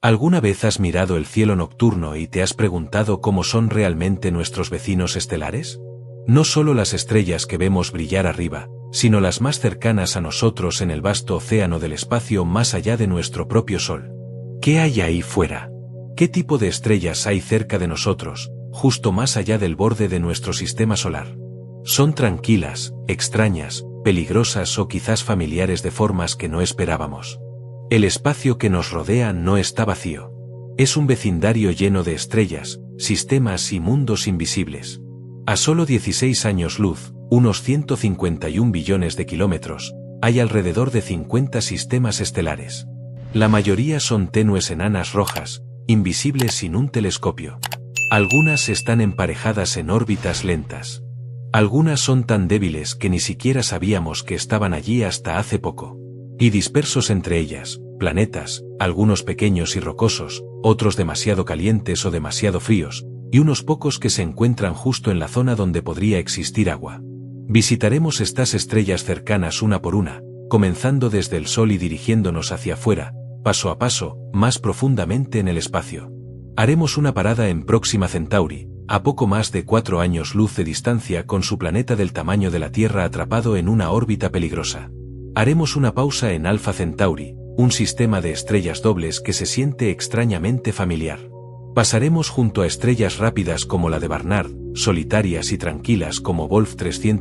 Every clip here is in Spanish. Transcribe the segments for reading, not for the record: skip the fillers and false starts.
¿Alguna vez has mirado el cielo nocturno y te has preguntado cómo son realmente nuestros vecinos estelares? No solo las estrellas que vemos brillar arriba, sino las más cercanas a nosotros en el vasto océano del espacio más allá de nuestro propio Sol. ¿Qué hay ahí fuera? ¿Qué tipo de estrellas hay cerca de nosotros, justo más allá del borde de nuestro sistema solar? ¿Son tranquilas, extrañas, peligrosas o quizás familiares de formas que no esperábamos? El espacio que nos rodea no está vacío. Es un vecindario lleno de estrellas, sistemas y mundos invisibles. A solo 16 años luz, unos 151 billones de kilómetros, hay alrededor de 50 sistemas estelares. La mayoría son tenues enanas rojas, invisibles sin un telescopio. Algunas están emparejadas en órbitas lentas. Algunas son tan débiles que ni siquiera sabíamos que estaban allí hasta hace poco. Y dispersos entre ellas, planetas, algunos pequeños y rocosos, otros demasiado calientes o demasiado fríos, y unos pocos que se encuentran justo en la zona donde podría existir agua. Visitaremos estas estrellas cercanas una por una, comenzando desde el Sol y dirigiéndonos hacia afuera, paso a paso, más profundamente en el espacio. Haremos una parada en Próxima Centauri, a poco más de 4 años luz de distancia con su planeta del tamaño de la Tierra atrapado en una órbita peligrosa. Haremos una pausa en Alpha Centauri, un sistema de estrellas dobles que se siente extrañamente familiar. Pasaremos junto a estrellas rápidas como la de Barnard, solitarias y tranquilas como Wolf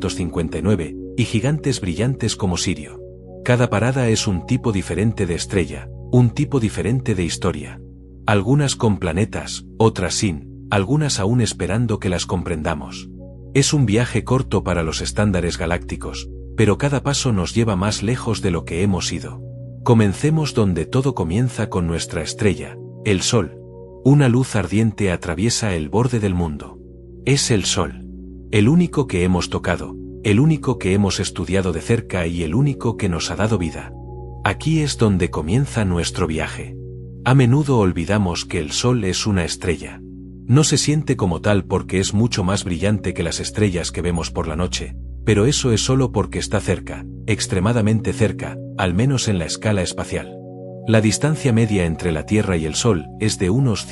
359, y gigantes brillantes como Sirio. Cada parada es un tipo diferente de estrella, un tipo diferente de historia. Algunas con planetas, otras sin, algunas aún esperando que las comprendamos. Es un viaje corto para los estándares galácticos, pero cada paso nos lleva más lejos de lo que hemos ido. Comencemos donde todo comienza con nuestra estrella, el Sol. Una luz ardiente atraviesa el borde del mundo. Es el Sol. El único que hemos tocado, el único que hemos estudiado de cerca y el único que nos ha dado vida. Aquí es donde comienza nuestro viaje. A menudo olvidamos que el Sol es una estrella. No se siente como tal porque es mucho más brillante que las estrellas que vemos por la noche, pero eso es solo porque está cerca, extremadamente cerca, al menos en la escala espacial. La distancia media entre la Tierra y el Sol es de unos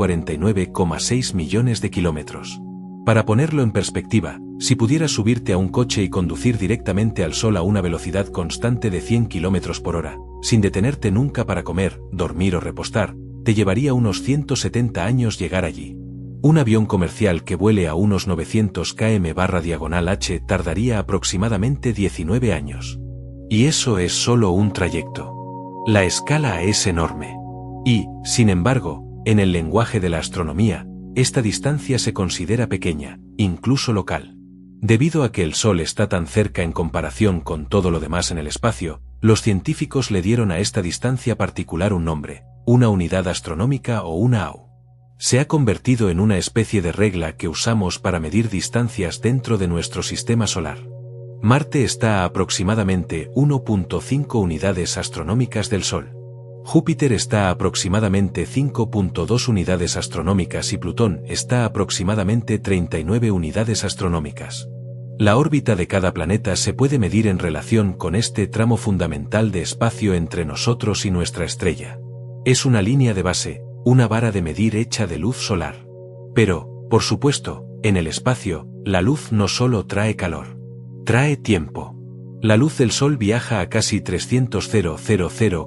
149,6 millones de kilómetros. Para ponerlo en perspectiva, si pudieras subirte a un coche y conducir directamente al Sol a una velocidad constante de 100 kilómetros por hora, sin detenerte nunca para comer, dormir o repostar, te llevaría unos 170 años llegar allí. Un avión comercial que vuele a unos 900 km/h tardaría aproximadamente 19 años. Y eso es solo un trayecto. La escala es enorme. Y, sin embargo, en el lenguaje de la astronomía, esta distancia se considera pequeña, incluso local. Debido a que el Sol está tan cerca en comparación con todo lo demás en el espacio, los científicos le dieron a esta distancia particular un nombre, una unidad astronómica o una AU. Se ha convertido en una especie de regla que usamos para medir distancias dentro de nuestro sistema solar. Marte está a aproximadamente 1.5 unidades astronómicas del Sol. Júpiter está a aproximadamente 5.2 unidades astronómicas y Plutón está a aproximadamente 39 unidades astronómicas. La órbita de cada planeta se puede medir en relación con este tramo fundamental de espacio entre nosotros y nuestra estrella. Es una línea de base, una vara de medir hecha de luz solar. Pero, por supuesto, en el espacio, la luz no solo trae calor. Trae tiempo. La luz del Sol viaja a casi 300.000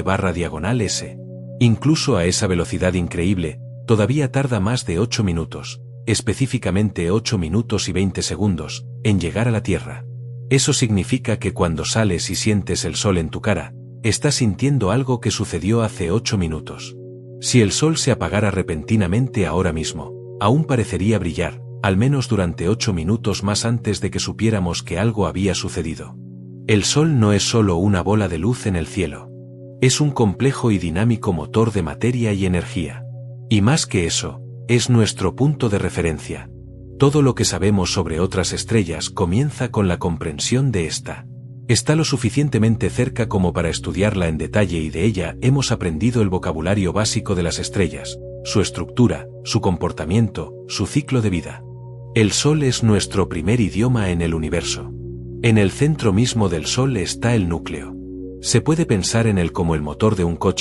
km/s. Incluso a esa velocidad increíble, todavía tarda más de 8 minutos, específicamente 8 minutos y 20 segundos, en llegar a la Tierra. Eso significa que cuando sales y sientes el Sol en tu cara, estás sintiendo algo que sucedió hace 8 minutos. Si el Sol se apagara repentinamente ahora mismo, aún parecería brillar, al menos durante 8 minutos más antes de que supiéramos que algo había sucedido. El Sol no es solo una bola de luz en el cielo. Es un complejo y dinámico motor de materia y energía. Y más que eso, es nuestro punto de referencia. Todo lo que sabemos sobre otras estrellas comienza con la comprensión de esta. Está lo suficientemente cerca como para estudiarla en detalle y de ella hemos aprendido el vocabulario básico de las estrellas, su estructura, su comportamiento, su ciclo de vida. El Sol es nuestro primer idioma en el universo. En el centro mismo del Sol está el núcleo. Se puede pensar en él como el motor de un coche,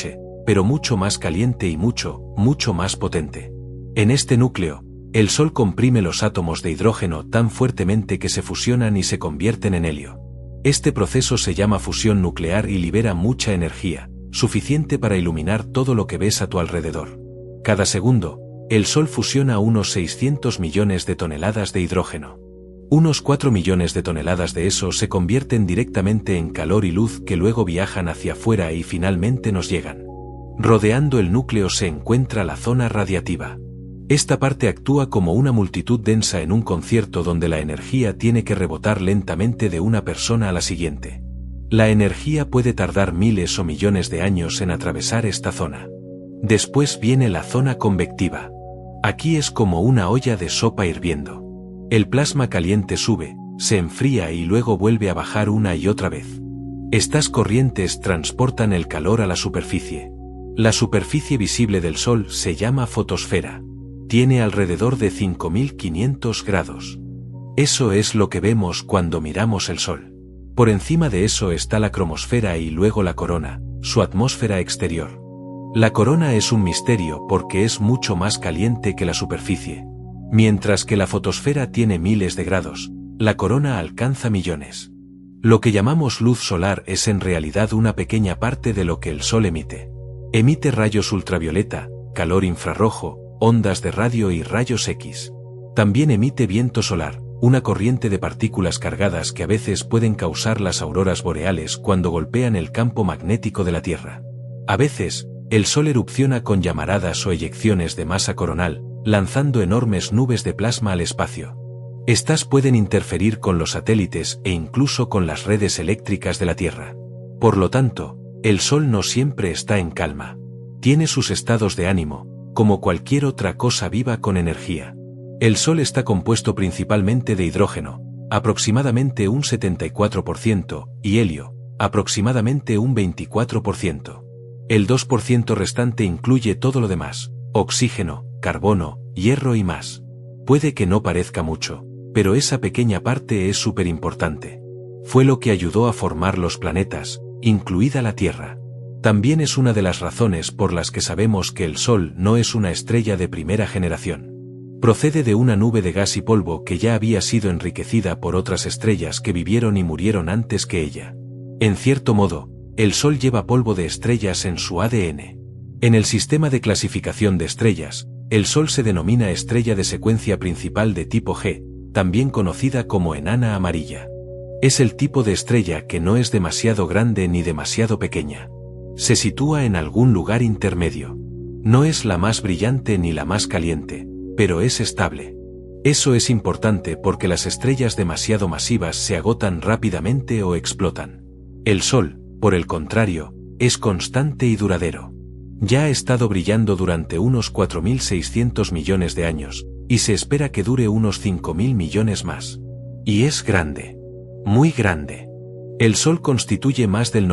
pero mucho más caliente y mucho más potente. En este núcleo, el Sol comprime los átomos de hidrógeno tan fuertemente que se fusionan y se convierten en helio. Este proceso se llama fusión nuclear y libera mucha energía, suficiente para iluminar todo lo que ves a tu alrededor. Cada segundo, el Sol fusiona unos 600 millones de toneladas de hidrógeno. Unos 4 millones de toneladas de eso se convierten directamente en calor y luz que luego viajan hacia afuera y finalmente nos llegan. Rodeando el núcleo se encuentra la zona radiativa. Esta parte actúa como una multitud densa en un concierto donde la energía tiene que rebotar lentamente de una persona a la siguiente. La energía puede tardar miles o millones de años en atravesar esta zona. Después viene la zona convectiva. Aquí es como una olla de sopa hirviendo. El plasma caliente sube, se enfría y luego vuelve a bajar una y otra vez. Estas corrientes transportan el calor a la superficie. La superficie visible del Sol se llama fotosfera. Tiene alrededor de 5500 grados. Eso es lo que vemos cuando miramos el Sol. Por encima de eso está la cromosfera y luego la corona, su atmósfera exterior. La corona es un misterio porque es mucho más caliente que la superficie. Mientras que la fotosfera tiene miles de grados, la corona alcanza millones. Lo que llamamos luz solar es en realidad una pequeña parte de lo que el Sol emite. Emite rayos ultravioleta, calor infrarrojo, ondas de radio y rayos X. También emite viento solar, una corriente de partículas cargadas que a veces pueden causar las auroras boreales cuando golpean el campo magnético de la Tierra. A veces, el Sol erupciona con llamaradas o eyecciones de masa coronal, lanzando enormes nubes de plasma al espacio. Estas pueden interferir con los satélites e incluso con las redes eléctricas de la Tierra. Por lo tanto, el Sol no siempre está en calma. Tiene sus estados de ánimo, como cualquier otra cosa viva con energía. El Sol está compuesto principalmente de hidrógeno, aproximadamente un 74%, y helio, aproximadamente un 24%. El 2% restante incluye todo lo demás: oxígeno, carbono, hierro y más. Puede que no parezca mucho, pero esa pequeña parte es súper importante. Fue lo que ayudó a formar los planetas, incluida la Tierra. También es una de las razones por las que sabemos que el Sol no es una estrella de primera generación. Procede de una nube de gas y polvo que ya había sido enriquecida por otras estrellas que vivieron y murieron antes que ella. En cierto modo, el Sol lleva polvo de estrellas en su ADN. En el sistema de clasificación de estrellas, el Sol se denomina estrella de secuencia principal de tipo G, también conocida como enana amarilla. Es el tipo de estrella que no es demasiado grande ni demasiado pequeña. Se sitúa en algún lugar intermedio. No es la más brillante ni la más caliente, pero es estable. Eso es importante porque las estrellas demasiado masivas se agotan rápidamente o explotan. El Sol, por el contrario, es constante y duradero. Ya ha estado brillando durante unos 4.600 millones de años, y se espera que dure unos 5.000 millones más. Y es grande. Muy grande. El Sol constituye más del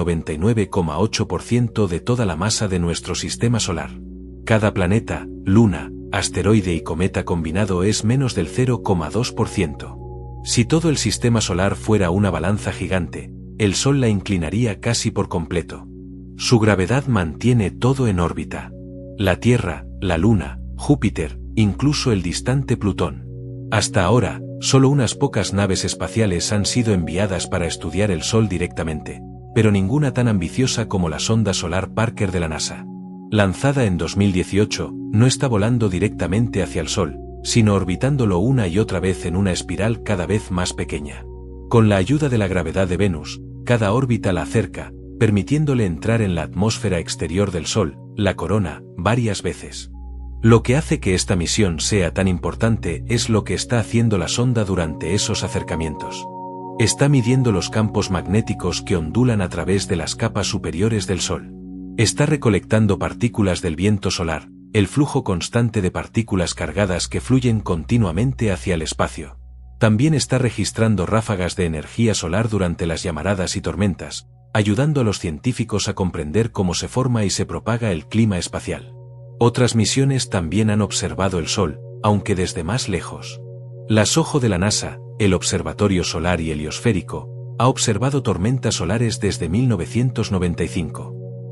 99,8% de toda la masa de nuestro sistema solar. Cada planeta, luna, asteroide y cometa combinado es menos del 0,2%. Si todo el sistema solar fuera una balanza gigante, el Sol la inclinaría casi por completo. Su gravedad mantiene todo en órbita. La Tierra, la Luna, Júpiter, incluso el distante Plutón. Hasta ahora, solo unas pocas naves espaciales han sido enviadas para estudiar el Sol directamente, pero ninguna tan ambiciosa como la sonda solar Parker de la NASA. Lanzada en 2018, no está volando directamente hacia el Sol, sino orbitándolo una y otra vez en una espiral cada vez más pequeña. Con la ayuda de la gravedad de Venus, cada órbita la acerca, permitiéndole entrar en la atmósfera exterior del Sol, la corona, varias veces. Lo que hace que esta misión sea tan importante es lo que está haciendo la sonda durante esos acercamientos. Está midiendo los campos magnéticos que ondulan a través de las capas superiores del Sol. Está recolectando partículas del viento solar, el flujo constante de partículas cargadas que fluyen continuamente hacia el espacio. También está registrando ráfagas de energía solar durante las llamaradas y tormentas, ayudando a los científicos a comprender cómo se forma y se propaga el clima espacial. Otras misiones también han observado el Sol, aunque desde más lejos. La SOHO de la NASA, el Observatorio Solar y Heliosférico, ha observado tormentas solares desde 1995.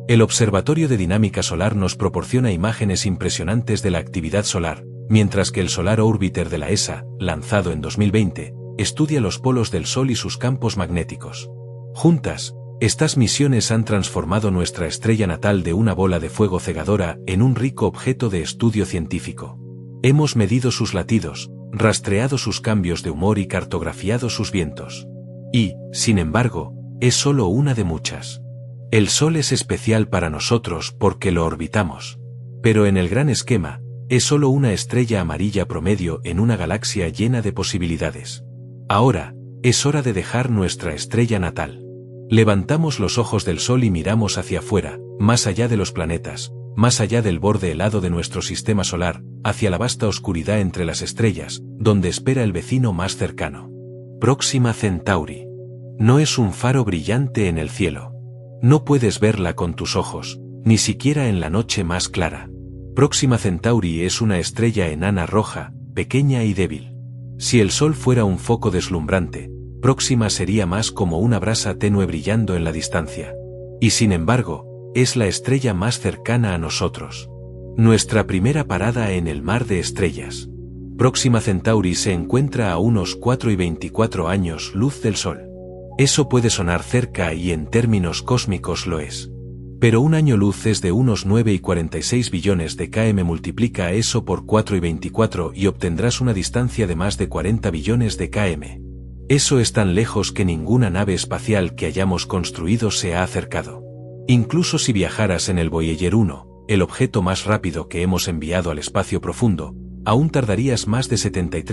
El Observatorio de Dinámica Solar nos proporciona imágenes impresionantes de la actividad solar, mientras que el Solar Orbiter de la ESA, lanzado en 2020, estudia los polos del Sol y sus campos magnéticos. Juntas, estas misiones han transformado nuestra estrella natal de una bola de fuego cegadora en un rico objeto de estudio científico. Hemos medido sus latidos, rastreado sus cambios de humor y cartografiado sus vientos. Y, sin embargo, es solo una de muchas. El Sol es especial para nosotros porque lo orbitamos. Pero en el gran esquema, es solo una estrella amarilla promedio en una galaxia llena de posibilidades. Ahora, es hora de dejar nuestra estrella natal. Levantamos los ojos del Sol y miramos hacia afuera, más allá de los planetas, más allá del borde helado de nuestro sistema solar, hacia la vasta oscuridad entre las estrellas, donde espera el vecino más cercano. Próxima Centauri. No es un faro brillante en el cielo. No puedes verla con tus ojos, ni siquiera en la noche más clara. Próxima Centauri es una estrella enana roja, pequeña y débil. Si el Sol fuera un foco deslumbrante, Próxima sería más como una brasa tenue brillando en la distancia. Y sin embargo, es la estrella más cercana a nosotros. Nuestra primera parada en el mar de estrellas. Próxima Centauri se encuentra a unos 4,24 años luz del Sol. Eso puede sonar cerca y en términos cósmicos lo es. Pero un año luz es de unos 9,46 billones de km. Multiplica eso por 4,24 y obtendrás una distancia de más de 40 billones de km. Eso es tan lejos que ninguna nave espacial que hayamos construido se ha acercado. Incluso si viajaras en el Voyager 1, el objeto más rápido que hemos enviado al espacio profundo, aún tardarías más de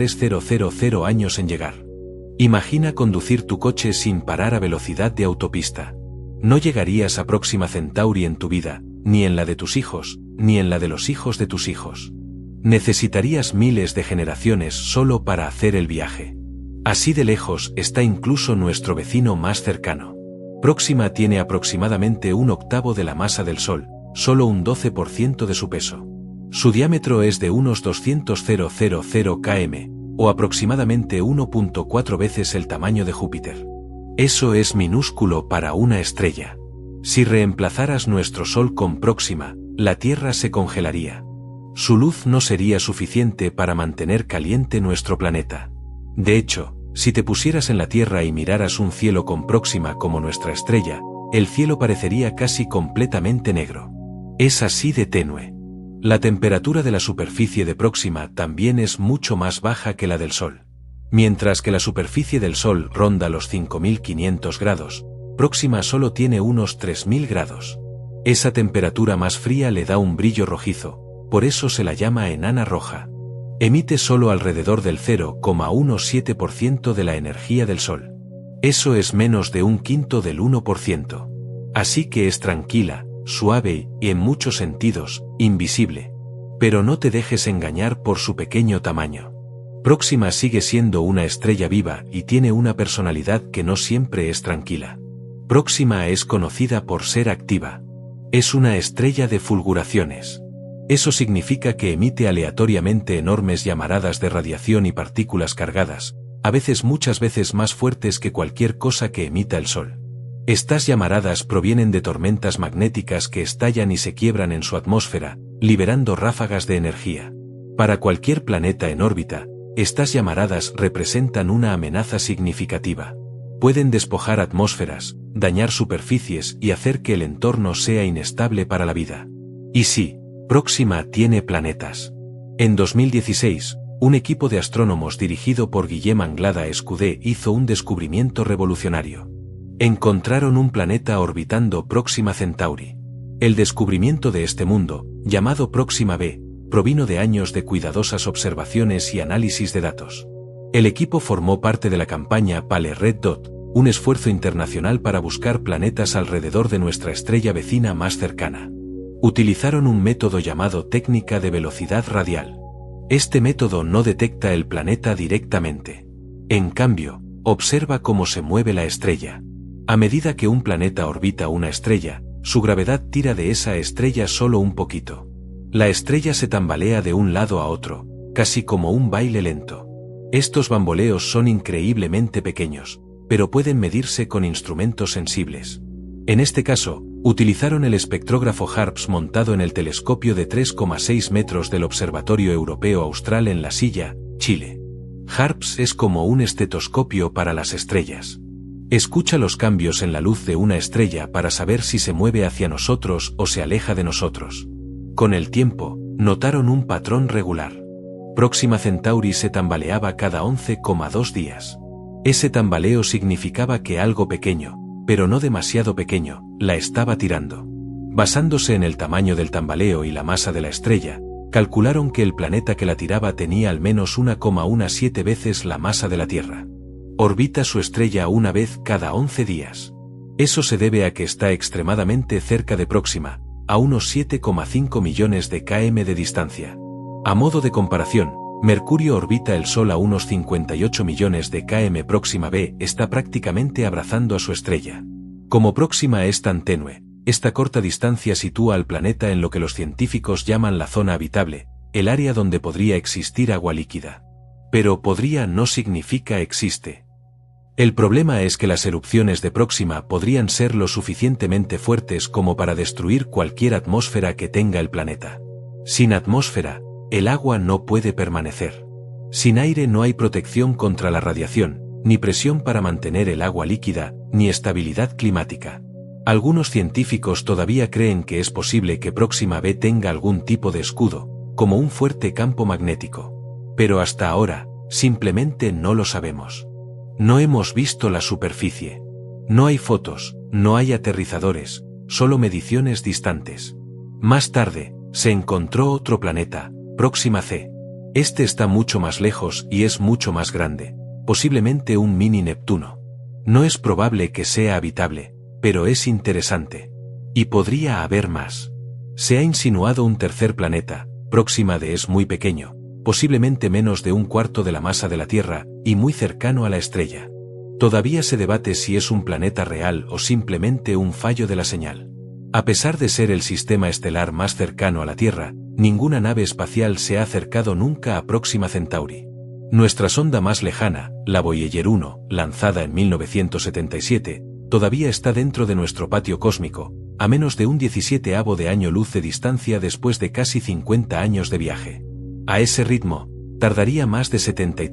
73,000 años en llegar. Imagina conducir tu coche sin parar a velocidad de autopista. No llegarías a Próxima Centauri en tu vida, ni en la de tus hijos, ni en la de los hijos de tus hijos. Necesitarías miles de generaciones solo para hacer el viaje. Así de lejos está incluso nuestro vecino más cercano. Próxima tiene aproximadamente un octavo de la masa del Sol, solo un 12% de su peso. Su diámetro es de unos 200,000 km, o aproximadamente 1,4 veces el tamaño de Júpiter. Eso es minúsculo para una estrella. Si reemplazaras nuestro Sol con Próxima, la Tierra se congelaría. Su luz no sería suficiente para mantener caliente nuestro planeta. De hecho, si te pusieras en la Tierra y miraras un cielo con Próxima como nuestra estrella, el cielo parecería casi completamente negro. Es así de tenue. La temperatura de la superficie de Próxima también es mucho más baja que la del Sol. Mientras que la superficie del Sol ronda los 5.500 grados, Próxima solo tiene unos 3.000 grados. Esa temperatura más fría le da un brillo rojizo, por eso se la llama enana roja. Emite solo alrededor del 0,17% de la energía del Sol. Eso es menos de un quinto del 1%. Así que es tranquila, suave y, en muchos sentidos, invisible. Pero no te dejes engañar por su pequeño tamaño. Próxima sigue siendo una estrella viva y tiene una personalidad que no siempre es tranquila. Próxima es conocida por ser activa. Es una estrella de fulguraciones. Eso significa que emite aleatoriamente enormes llamaradas de radiación y partículas cargadas, a veces muchas veces más fuertes que cualquier cosa que emita el Sol. Estas llamaradas provienen de tormentas magnéticas que estallan y se quiebran en su atmósfera, liberando ráfagas de energía. Para cualquier planeta en órbita, estas llamaradas representan una amenaza significativa. Pueden despojar atmósferas, dañar superficies y hacer que el entorno sea inestable para la vida. Y sí, Próxima tiene planetas. En 2016, un equipo de astrónomos dirigido por Guillem Anglada Escudé hizo un descubrimiento revolucionario. Encontraron un planeta orbitando Próxima Centauri. El descubrimiento de este mundo, llamado Próxima b, provino de años de cuidadosas observaciones y análisis de datos. El equipo formó parte de la campaña Pale Red Dot, un esfuerzo internacional para buscar planetas alrededor de nuestra estrella vecina más cercana. Utilizaron un método llamado técnica de velocidad radial. Este método no detecta el planeta directamente. En cambio, observa cómo se mueve la estrella. A medida que un planeta orbita una estrella, su gravedad tira de esa estrella solo un poquito. La estrella se tambalea de un lado a otro, casi como un baile lento. Estos bamboleos son increíblemente pequeños, pero pueden medirse con instrumentos sensibles. En este caso, Utilizaron el espectrógrafo HARPS montado en el telescopio de 3,6 metros del Observatorio Europeo Austral en La Silla, Chile. HARPS es como un estetoscopio para las estrellas. Escucha los cambios en la luz de una estrella para saber si se mueve hacia nosotros o se aleja de nosotros. Con el tiempo, notaron un patrón regular. Próxima Centauri se tambaleaba cada 11,2 días. Ese tambaleo significaba que algo pequeño, pero no demasiado pequeño, la estaba tirando. Basándose en el tamaño del tambaleo y la masa de la estrella, calcularon que el planeta que la tiraba tenía al menos 1,17 veces la masa de la Tierra. Orbita su estrella una vez cada 11 días. Eso se debe a que está extremadamente cerca de Próxima, a unos 7,5 millones de km de distancia. A modo de comparación, Mercurio orbita el Sol a unos 58 millones de km. Próxima b está prácticamente abrazando a su estrella. Como Próxima es tan tenue, esta corta distancia sitúa al planeta en lo que los científicos llaman la zona habitable, el área donde podría existir agua líquida. Pero podría no significa existe. El problema es que las erupciones de Próxima podrían ser lo suficientemente fuertes como para destruir cualquier atmósfera que tenga el planeta. Sin atmósfera, el agua no puede permanecer. Sin aire no hay protección contra la radiación, ni presión para mantener el agua líquida, ni estabilidad climática. Algunos científicos todavía creen que es posible que Próxima b tenga algún tipo de escudo, como un fuerte campo magnético. Pero hasta ahora, simplemente no lo sabemos. No hemos visto la superficie. No hay fotos, no hay aterrizadores, solo mediciones distantes. Más tarde, se encontró otro planeta, Próxima c. Este está mucho más lejos y es mucho más grande, posiblemente un mini Neptuno. No es probable que sea habitable, pero es interesante. Y podría haber más. Se ha insinuado un tercer planeta, Próxima d es muy pequeño, posiblemente menos de un cuarto de la masa de la Tierra, y muy cercano a la estrella. Todavía se debate si es un planeta real o simplemente un fallo de la señal. A pesar de ser el sistema estelar más cercano a la Tierra, ninguna nave espacial se ha acercado nunca a Próxima Centauri. Nuestra sonda más lejana, la Voyager 1, lanzada en 1977, todavía está dentro de nuestro patio cósmico, a menos de un 17avo de año luz de distancia después de casi 50 años de viaje. A ese ritmo, tardaría más de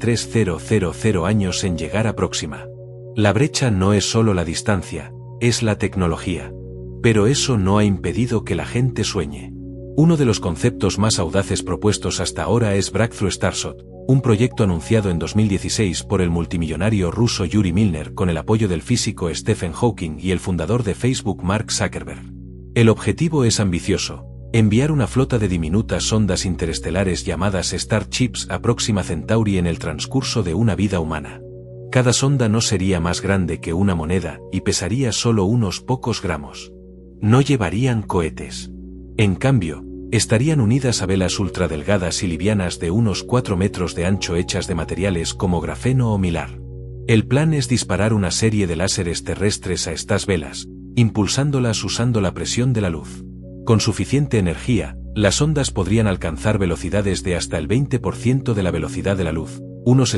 73.000 años en llegar a Próxima. La brecha no es solo la distancia, es la tecnología. Pero eso no ha impedido que la gente sueñe. Uno de los conceptos más audaces propuestos hasta ahora es Breakthrough Starshot, un proyecto anunciado en 2016 por el multimillonario ruso Yuri Milner con el apoyo del físico Stephen Hawking y el fundador de Facebook Mark Zuckerberg. El objetivo es ambicioso: enviar una flota de diminutas sondas interestelares llamadas Starships a Próxima Centauri en el transcurso de una vida humana. Cada sonda no sería más grande que una moneda y pesaría solo unos pocos gramos. No llevarían cohetes. En cambio, estarían unidas a velas ultradelgadas y livianas de unos 4 metros de ancho hechas de materiales como grafeno o milar. El plan es disparar una serie de láseres terrestres a estas velas, impulsándolas usando la presión de la luz. Con suficiente energía, las ondas podrían alcanzar velocidades de hasta el 20% de la velocidad de la luz, unos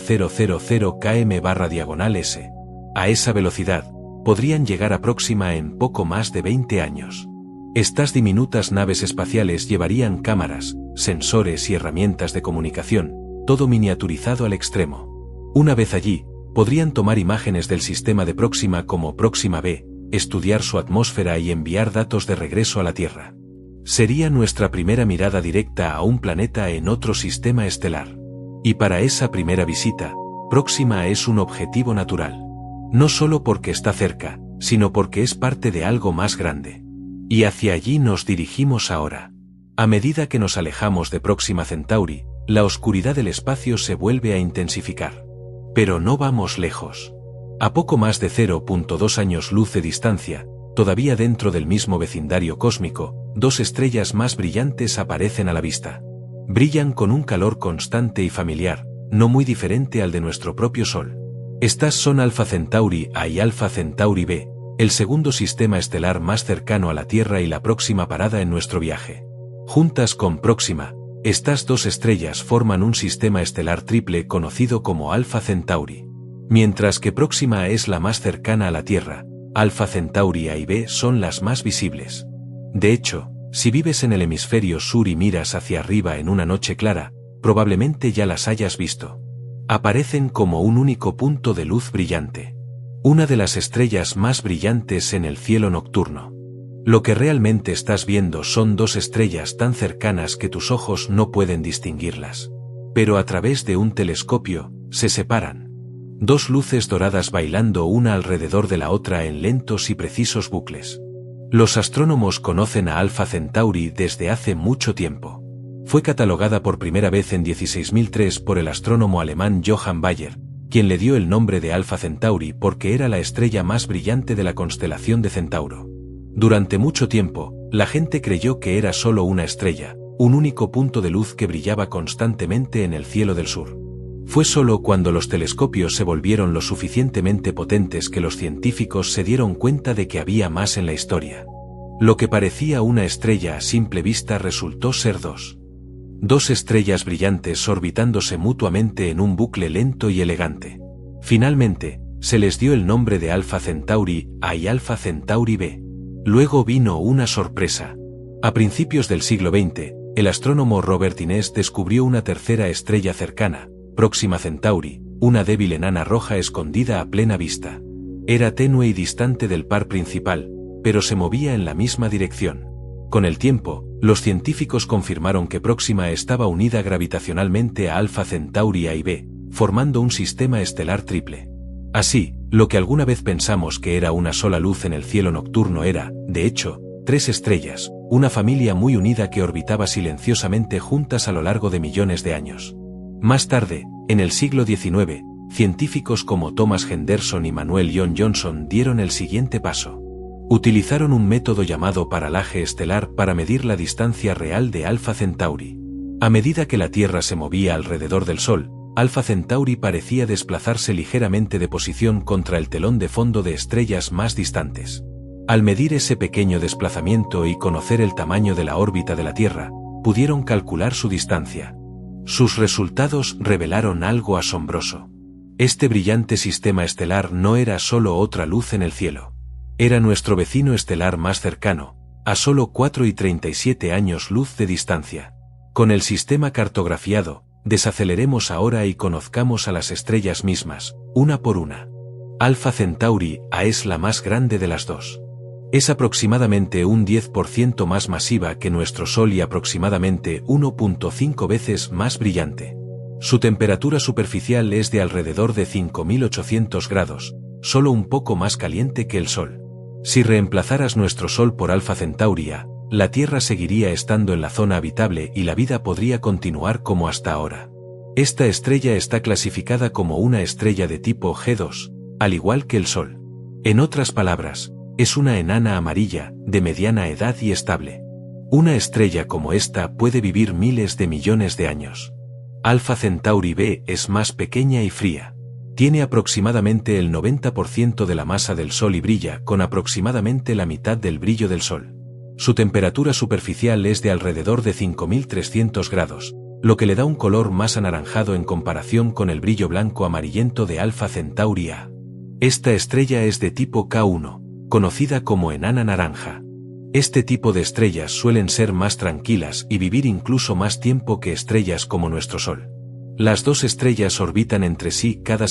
60.000 km/s. A esa velocidad, podrían llegar a Próxima en poco más de 20 años. Estas diminutas naves espaciales llevarían cámaras, sensores y herramientas de comunicación, todo miniaturizado al extremo. Una vez allí, podrían tomar imágenes del sistema de Próxima como Próxima b, estudiar su atmósfera y enviar datos de regreso a la Tierra. Sería nuestra primera mirada directa a un planeta en otro sistema estelar. Y para esa primera visita, Próxima es un objetivo natural. No solo porque está cerca, sino porque es parte de algo más grande. Y hacia allí nos dirigimos ahora. A medida que nos alejamos de Próxima Centauri, la oscuridad del espacio se vuelve a intensificar. Pero no vamos lejos. A poco más de 0,2 años luz de distancia, todavía dentro del mismo vecindario cósmico, dos estrellas más brillantes aparecen a la vista. Brillan con un calor constante y familiar, no muy diferente al de nuestro propio Sol. Estas son Alpha Centauri A y Alpha Centauri B, el segundo sistema estelar más cercano a la Tierra y la próxima parada en nuestro viaje. Juntas con Próxima, estas dos estrellas forman un sistema estelar triple conocido como Alpha Centauri. Mientras que Próxima es la más cercana a la Tierra, Alpha Centauri A y B son las más visibles. De hecho, si vives en el hemisferio sur y miras hacia arriba en una noche clara, probablemente ya las hayas visto. Aparecen como un único punto de luz brillante. Una de las estrellas más brillantes en el cielo nocturno. Lo que realmente estás viendo son dos estrellas tan cercanas que tus ojos no pueden distinguirlas. Pero a través de un telescopio, se separan. Dos luces doradas bailando una alrededor de la otra en lentos y precisos bucles. Los astrónomos conocen a Alpha Centauri desde hace mucho tiempo. Fue catalogada por primera vez en 16.003 por el astrónomo alemán Johann Bayer, quien le dio el nombre de Alpha Centauri porque era la estrella más brillante de la constelación de Centauro. Durante mucho tiempo, la gente creyó que era solo una estrella, un único punto de luz que brillaba constantemente en el cielo del sur. Fue solo cuando los telescopios se volvieron lo suficientemente potentes que los científicos se dieron cuenta de que había más en la historia. Lo que parecía una estrella a simple vista resultó ser dos estrellas brillantes orbitándose mutuamente en un bucle lento y elegante. Finalmente, se les dio el nombre de Alpha Centauri A y Alpha Centauri B. Luego vino una sorpresa. A principios del siglo XX, el astrónomo Robert Innes descubrió una tercera estrella cercana, Próxima Centauri, una débil enana roja escondida a plena vista. Era tenue y distante del par principal, pero se movía en la misma dirección. Con el tiempo, los científicos confirmaron que Próxima estaba unida gravitacionalmente a Alpha Centauri A y B, formando un sistema estelar triple. Así, lo que alguna vez pensamos que era una sola luz en el cielo nocturno era, de hecho, tres estrellas, una familia muy unida que orbitaba silenciosamente juntas a lo largo de millones de años. Más tarde, en el siglo XIX, científicos como Thomas Henderson y Manuel John Johnson dieron el siguiente paso. Utilizaron un método llamado paralaje estelar para medir la distancia real de Alpha Centauri. A medida que la Tierra se movía alrededor del Sol, Alpha Centauri parecía desplazarse ligeramente de posición contra el telón de fondo de estrellas más distantes. Al medir ese pequeño desplazamiento y conocer el tamaño de la órbita de la Tierra, pudieron calcular su distancia. Sus resultados revelaron algo asombroso. Este brillante sistema estelar no era solo otra luz en el cielo. Era nuestro vecino estelar más cercano, a solo 4,37 años luz de distancia. Con el sistema cartografiado, desaceleremos ahora y conozcamos a las estrellas mismas, una por una. Alpha Centauri A es la más grande de las dos. Es aproximadamente un 10% más masiva que nuestro Sol y aproximadamente 1.5 veces más brillante. Su temperatura superficial es de alrededor de 5.800 grados, solo un poco más caliente que el Sol. Si reemplazaras nuestro Sol por Alpha Centauri A, la Tierra seguiría estando en la zona habitable y la vida podría continuar como hasta ahora. Esta estrella está clasificada como una estrella de tipo G2, al igual que el Sol. En otras palabras, es una enana amarilla, de mediana edad y estable. Una estrella como esta puede vivir miles de millones de años. Alpha Centauri B es más pequeña y fría. Tiene aproximadamente el 90% de la masa del Sol y brilla con aproximadamente la mitad del brillo del Sol. Su temperatura superficial es de alrededor de 5.300 grados, lo que le da un color más anaranjado en comparación con el brillo blanco amarillento de Alpha Centauri A. Esta estrella es de tipo K1. Conocida como enana naranja. Este tipo de estrellas suelen ser más tranquilas y vivir incluso más tiempo que estrellas como nuestro Sol. Las dos estrellas orbitan entre sí cada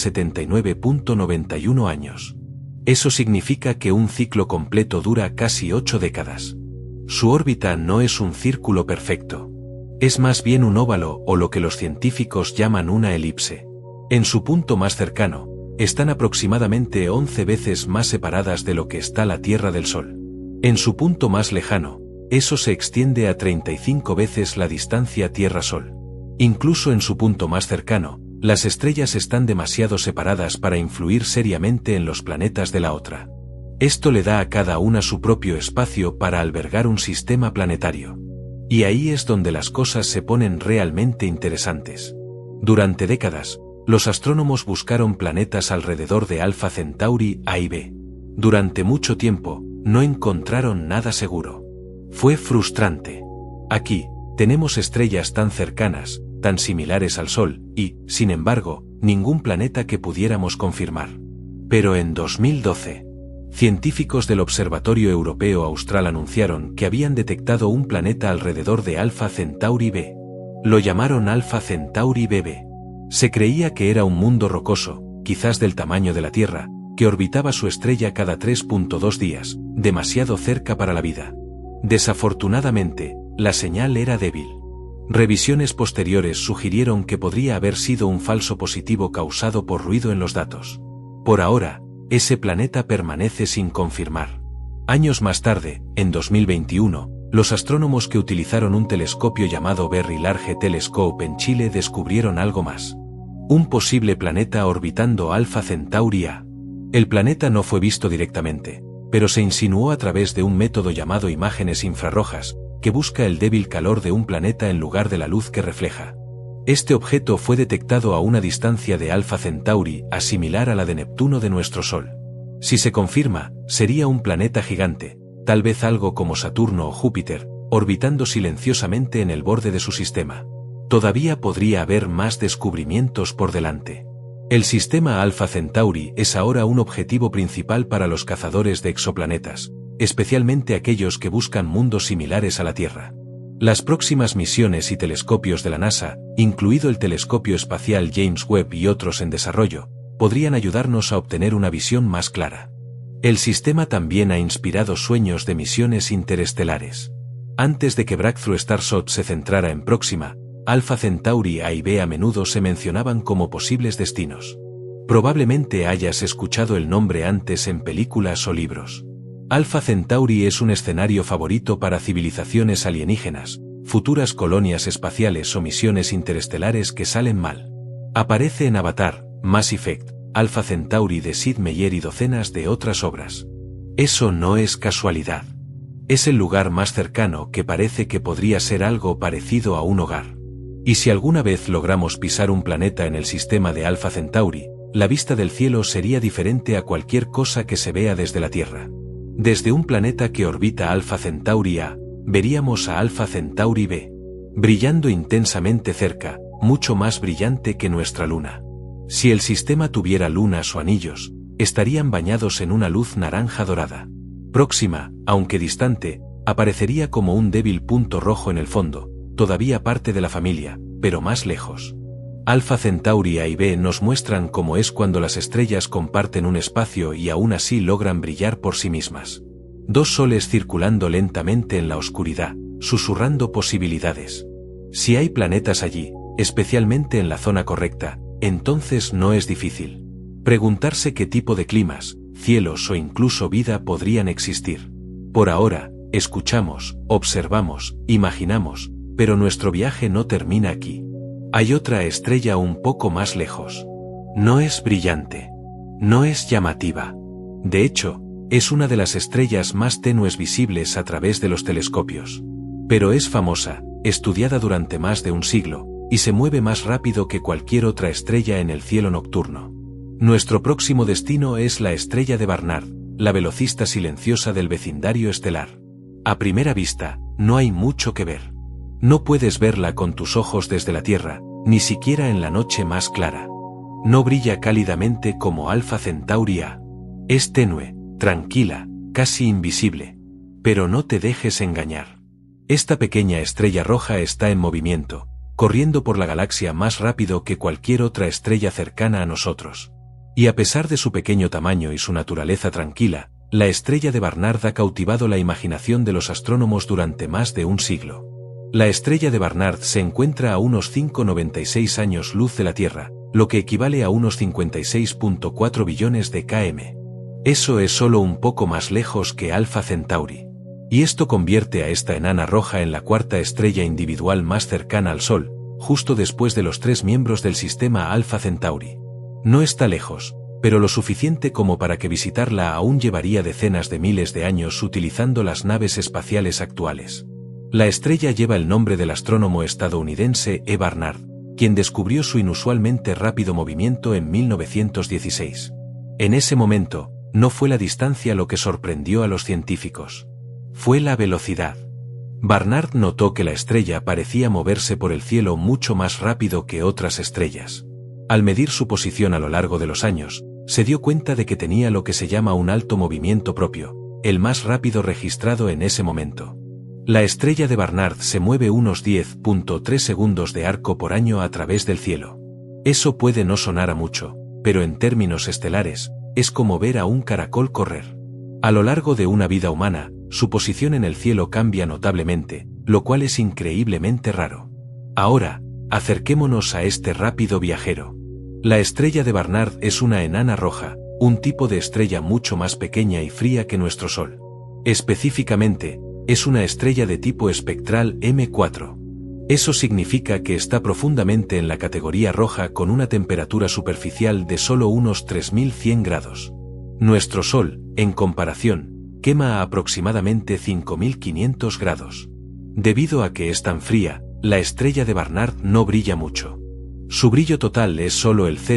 79.91 años. Eso significa que un ciclo completo dura casi 8 décadas. Su órbita no es un círculo perfecto. Es más bien un óvalo o lo que los científicos llaman una elipse. En su punto más cercano, están aproximadamente 11 veces más separadas de lo que está la Tierra del Sol. En su punto más lejano, eso se extiende a 35 veces la distancia Tierra-Sol. Incluso en su punto más cercano, las estrellas están demasiado separadas para influir seriamente en los planetas de la otra. Esto le da a cada una su propio espacio para albergar un sistema planetario. Y ahí es donde las cosas se ponen realmente interesantes. Durante décadas, los astrónomos buscaron planetas alrededor de Alpha Centauri A y B. Durante mucho tiempo, no encontraron nada seguro. Fue frustrante. Aquí, tenemos estrellas tan cercanas, tan similares al Sol, y, sin embargo, ningún planeta que pudiéramos confirmar. Pero en 2012, científicos del Observatorio Europeo Austral anunciaron que habían detectado un planeta alrededor de Alpha Centauri b. Lo llamaron Alpha Centauri bb. Se creía que era un mundo rocoso, quizás del tamaño de la Tierra, que orbitaba su estrella cada 3.2 días, demasiado cerca para la vida. Desafortunadamente, la señal era débil. Revisiones posteriores sugirieron que podría haber sido un falso positivo causado por ruido en los datos. Por ahora, ese planeta permanece sin confirmar. Años más tarde, en 2021, los astrónomos que utilizaron un telescopio llamado Very Large Telescope en Chile descubrieron algo más. Un posible planeta orbitando Alpha Centauri A. El planeta no fue visto directamente, pero se insinuó a través de un método llamado imágenes infrarrojas, que busca el débil calor de un planeta en lugar de la luz que refleja. Este objeto fue detectado a una distancia de Alpha Centauri A similar a la de Neptuno de nuestro Sol. Si se confirma, sería un planeta gigante, tal vez algo como Saturno o Júpiter, orbitando silenciosamente en el borde de su sistema. Todavía podría haber más descubrimientos por delante. El sistema Alpha Centauri es ahora un objetivo principal para los cazadores de exoplanetas, especialmente aquellos que buscan mundos similares a la Tierra. Las próximas misiones y telescopios de la NASA, incluido el telescopio espacial James Webb y otros en desarrollo, podrían ayudarnos a obtener una visión más clara. El sistema también ha inspirado sueños de misiones interestelares. Antes de que Breakthrough Starshot se centrara en Próxima, Alpha Centauri A y B a menudo se mencionaban como posibles destinos. Probablemente hayas escuchado el nombre antes en películas o libros. Alpha Centauri es un escenario favorito para civilizaciones alienígenas, futuras colonias espaciales o misiones interestelares que salen mal. Aparece en Avatar, Mass Effect, Alpha Centauri de Sid Meier y docenas de otras obras. Eso no es casualidad. Es el lugar más cercano que parece que podría ser algo parecido a un hogar. Y si alguna vez logramos pisar un planeta en el sistema de Alpha Centauri, la vista del cielo sería diferente a cualquier cosa que se vea desde la Tierra. Desde un planeta que orbita Alpha Centauri A, veríamos a Alpha Centauri B, brillando intensamente cerca, mucho más brillante que nuestra luna. Si el sistema tuviera lunas o anillos, estarían bañados en una luz naranja dorada. Próxima, aunque distante, aparecería como un débil punto rojo en el fondo, todavía parte de la familia, pero más lejos. Alpha Centauri A y B nos muestran cómo es cuando las estrellas comparten un espacio y aún así logran brillar por sí mismas. Dos soles circulando lentamente en la oscuridad, susurrando posibilidades. Si hay planetas allí, especialmente en la zona correcta, entonces no es difícil preguntarse qué tipo de climas, cielos o incluso vida podrían existir. Por ahora, escuchamos, observamos, imaginamos, pero nuestro viaje no termina aquí. Hay otra estrella un poco más lejos. No es brillante. No es llamativa. De hecho, es una de las estrellas más tenues visibles a través de los telescopios. Pero es famosa, estudiada durante más de un siglo, y se mueve más rápido que cualquier otra estrella en el cielo nocturno. Nuestro próximo destino es la estrella de Barnard, la velocista silenciosa del vecindario estelar. A primera vista, no hay mucho que ver. No puedes verla con tus ojos desde la Tierra, ni siquiera en la noche más clara. No brilla cálidamente como Alpha Centauri A. Es tenue, tranquila, casi invisible. Pero no te dejes engañar. Esta pequeña estrella roja está en movimiento, corriendo por la galaxia más rápido que cualquier otra estrella cercana a nosotros. Y a pesar de su pequeño tamaño y su naturaleza tranquila, la estrella de Barnard ha cautivado la imaginación de los astrónomos durante más de un siglo. La estrella de Barnard se encuentra a unos 5,96 años luz de la Tierra, lo que equivale a unos 56,4 billones de km. Eso es solo un poco más lejos que Alpha Centauri. Y esto convierte a esta enana roja en la cuarta estrella individual más cercana al Sol, justo después de los 3 miembros del sistema Alpha Centauri. No está lejos, pero lo suficiente como para que visitarla aún llevaría decenas de miles de años utilizando las naves espaciales actuales. La estrella lleva el nombre del astrónomo estadounidense E. Barnard, quien descubrió su inusualmente rápido movimiento en 1916. En ese momento, no fue la distancia lo que sorprendió a los científicos. Fue la velocidad. Barnard notó que la estrella parecía moverse por el cielo mucho más rápido que otras estrellas. Al medir su posición a lo largo de los años, se dio cuenta de que tenía lo que se llama un alto movimiento propio, el más rápido registrado en ese momento. La estrella de Barnard se mueve unos 10.3 segundos de arco por año a través del cielo. Eso puede no sonar a mucho, pero en términos estelares, es como ver a un caracol correr. A lo largo de una vida humana, su posición en el cielo cambia notablemente, lo cual es increíblemente raro. Ahora, acerquémonos a este rápido viajero. La estrella de Barnard es una enana roja, un tipo de estrella mucho más pequeña y fría que nuestro Sol. Específicamente, es una estrella de tipo espectral M4. Eso significa que está profundamente en la categoría roja con una temperatura superficial de solo unos 3100 grados. Nuestro Sol, en comparación, quema a aproximadamente 5500 grados. Debido a que es tan fría, la estrella de Barnard no brilla mucho. Su brillo total es solo el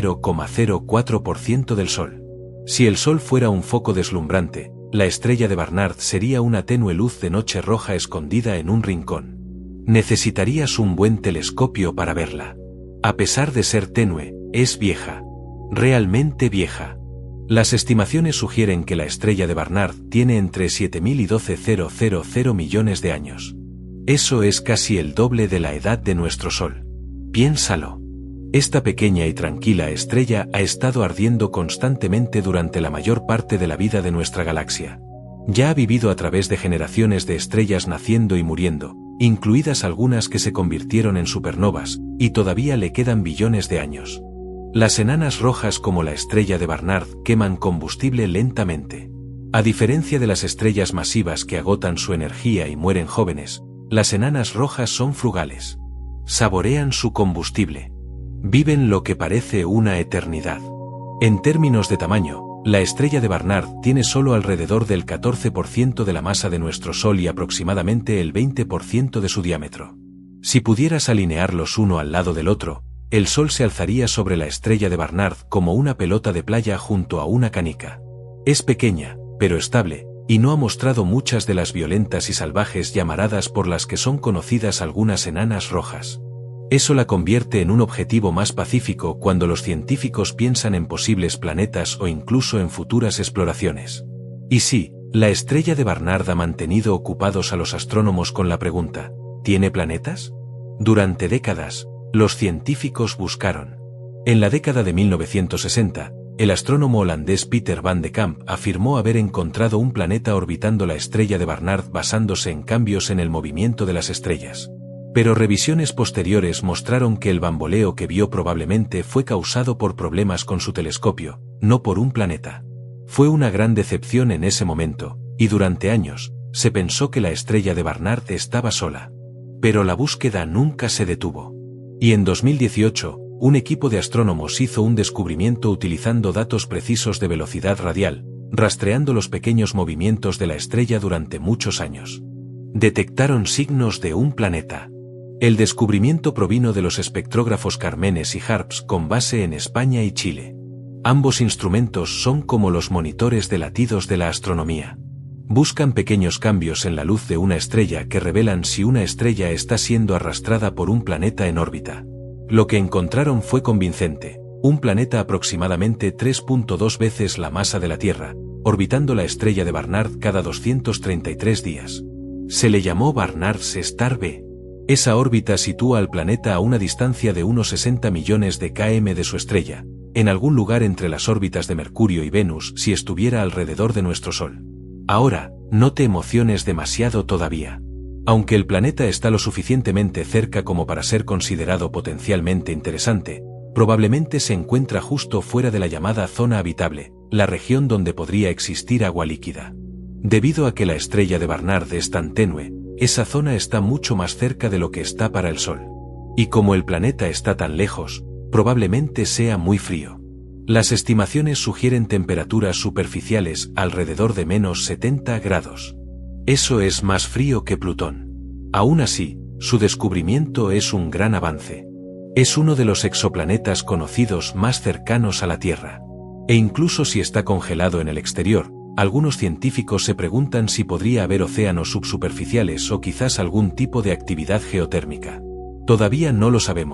0,04% del Sol. Si el Sol fuera un foco deslumbrante, la estrella de Barnard sería una tenue luz de noche roja escondida en un rincón. Necesitarías un buen telescopio para verla. A pesar de ser tenue, es vieja. Realmente vieja. Las estimaciones sugieren que la estrella de Barnard tiene entre 7.000 y 12.000 millones de años. Eso es casi el doble de la edad de nuestro Sol. Piénsalo. Esta pequeña y tranquila estrella ha estado ardiendo constantemente durante la mayor parte de la vida de nuestra galaxia. Ya ha vivido a través de generaciones de estrellas naciendo y muriendo, incluidas algunas que se convirtieron en supernovas, y todavía le quedan billones de años. Las enanas rojas como la estrella de Barnard queman combustible lentamente. A diferencia de las estrellas masivas que agotan su energía y mueren jóvenes, las enanas rojas son frugales. Saborean su combustible. Viven lo que parece una eternidad. En términos de tamaño, la estrella de Barnard tiene solo alrededor del 14% de la masa de nuestro Sol y aproximadamente el 20% de su diámetro. Si pudieras alinearlos uno al lado del otro, el Sol se alzaría sobre la estrella de Barnard como una pelota de playa junto a una canica. Es pequeña, pero estable, y no ha mostrado muchas de las violentas y salvajes llamaradas por las que son conocidas algunas enanas rojas. Eso la convierte en un objetivo más pacífico cuando los científicos piensan en posibles planetas o incluso en futuras exploraciones. Y sí, la estrella de Barnard ha mantenido ocupados a los astrónomos con la pregunta, ¿tiene planetas? Durante décadas, los científicos buscaron. En la década de 1960, el astrónomo holandés Peter van de Kamp afirmó haber encontrado un planeta orbitando la estrella de Barnard basándose en cambios en el movimiento de las estrellas. Pero revisiones posteriores mostraron que el bamboleo que vio probablemente fue causado por problemas con su telescopio, no por un planeta. Fue una gran decepción en ese momento, y durante años, se pensó que la estrella de Barnard estaba sola. Pero la búsqueda nunca se detuvo. Y en 2018, un equipo de astrónomos hizo un descubrimiento utilizando datos precisos de velocidad radial, rastreando los pequeños movimientos de la estrella durante muchos años. Detectaron signos de un planeta. El descubrimiento provino de los espectrógrafos Carmenes y Harps con base en España y Chile. Ambos instrumentos son como los monitores de latidos de la astronomía. Buscan pequeños cambios en la luz de una estrella que revelan si una estrella está siendo arrastrada por un planeta en órbita. Lo que encontraron fue convincente, un planeta aproximadamente 3.2 veces la masa de la Tierra, orbitando la estrella de Barnard cada 233 días. Se le llamó Barnard's Star B. Esa órbita sitúa al planeta a una distancia de unos 60 millones de km de su estrella, en algún lugar entre las órbitas de Mercurio y Venus si estuviera alrededor de nuestro Sol. Ahora, no te emociones demasiado todavía. Aunque el planeta está lo suficientemente cerca como para ser considerado potencialmente interesante, probablemente se encuentra justo fuera de la llamada zona habitable, la región donde podría existir agua líquida. Debido a que la estrella de Barnard es tan tenue, esa zona está mucho más cerca de lo que está para el Sol. Y como el planeta está tan lejos, probablemente sea muy frío. Las estimaciones sugieren temperaturas superficiales alrededor de menos 70 grados. Eso es más frío que Plutón. Aún así, su descubrimiento es un gran avance. Es uno de los exoplanetas conocidos más cercanos a la Tierra. E incluso si está congelado en el exterior, algunos científicos se preguntan si podría haber océanos subsuperficiales o quizás algún tipo de actividad geotérmica. Todavía no lo sabemos,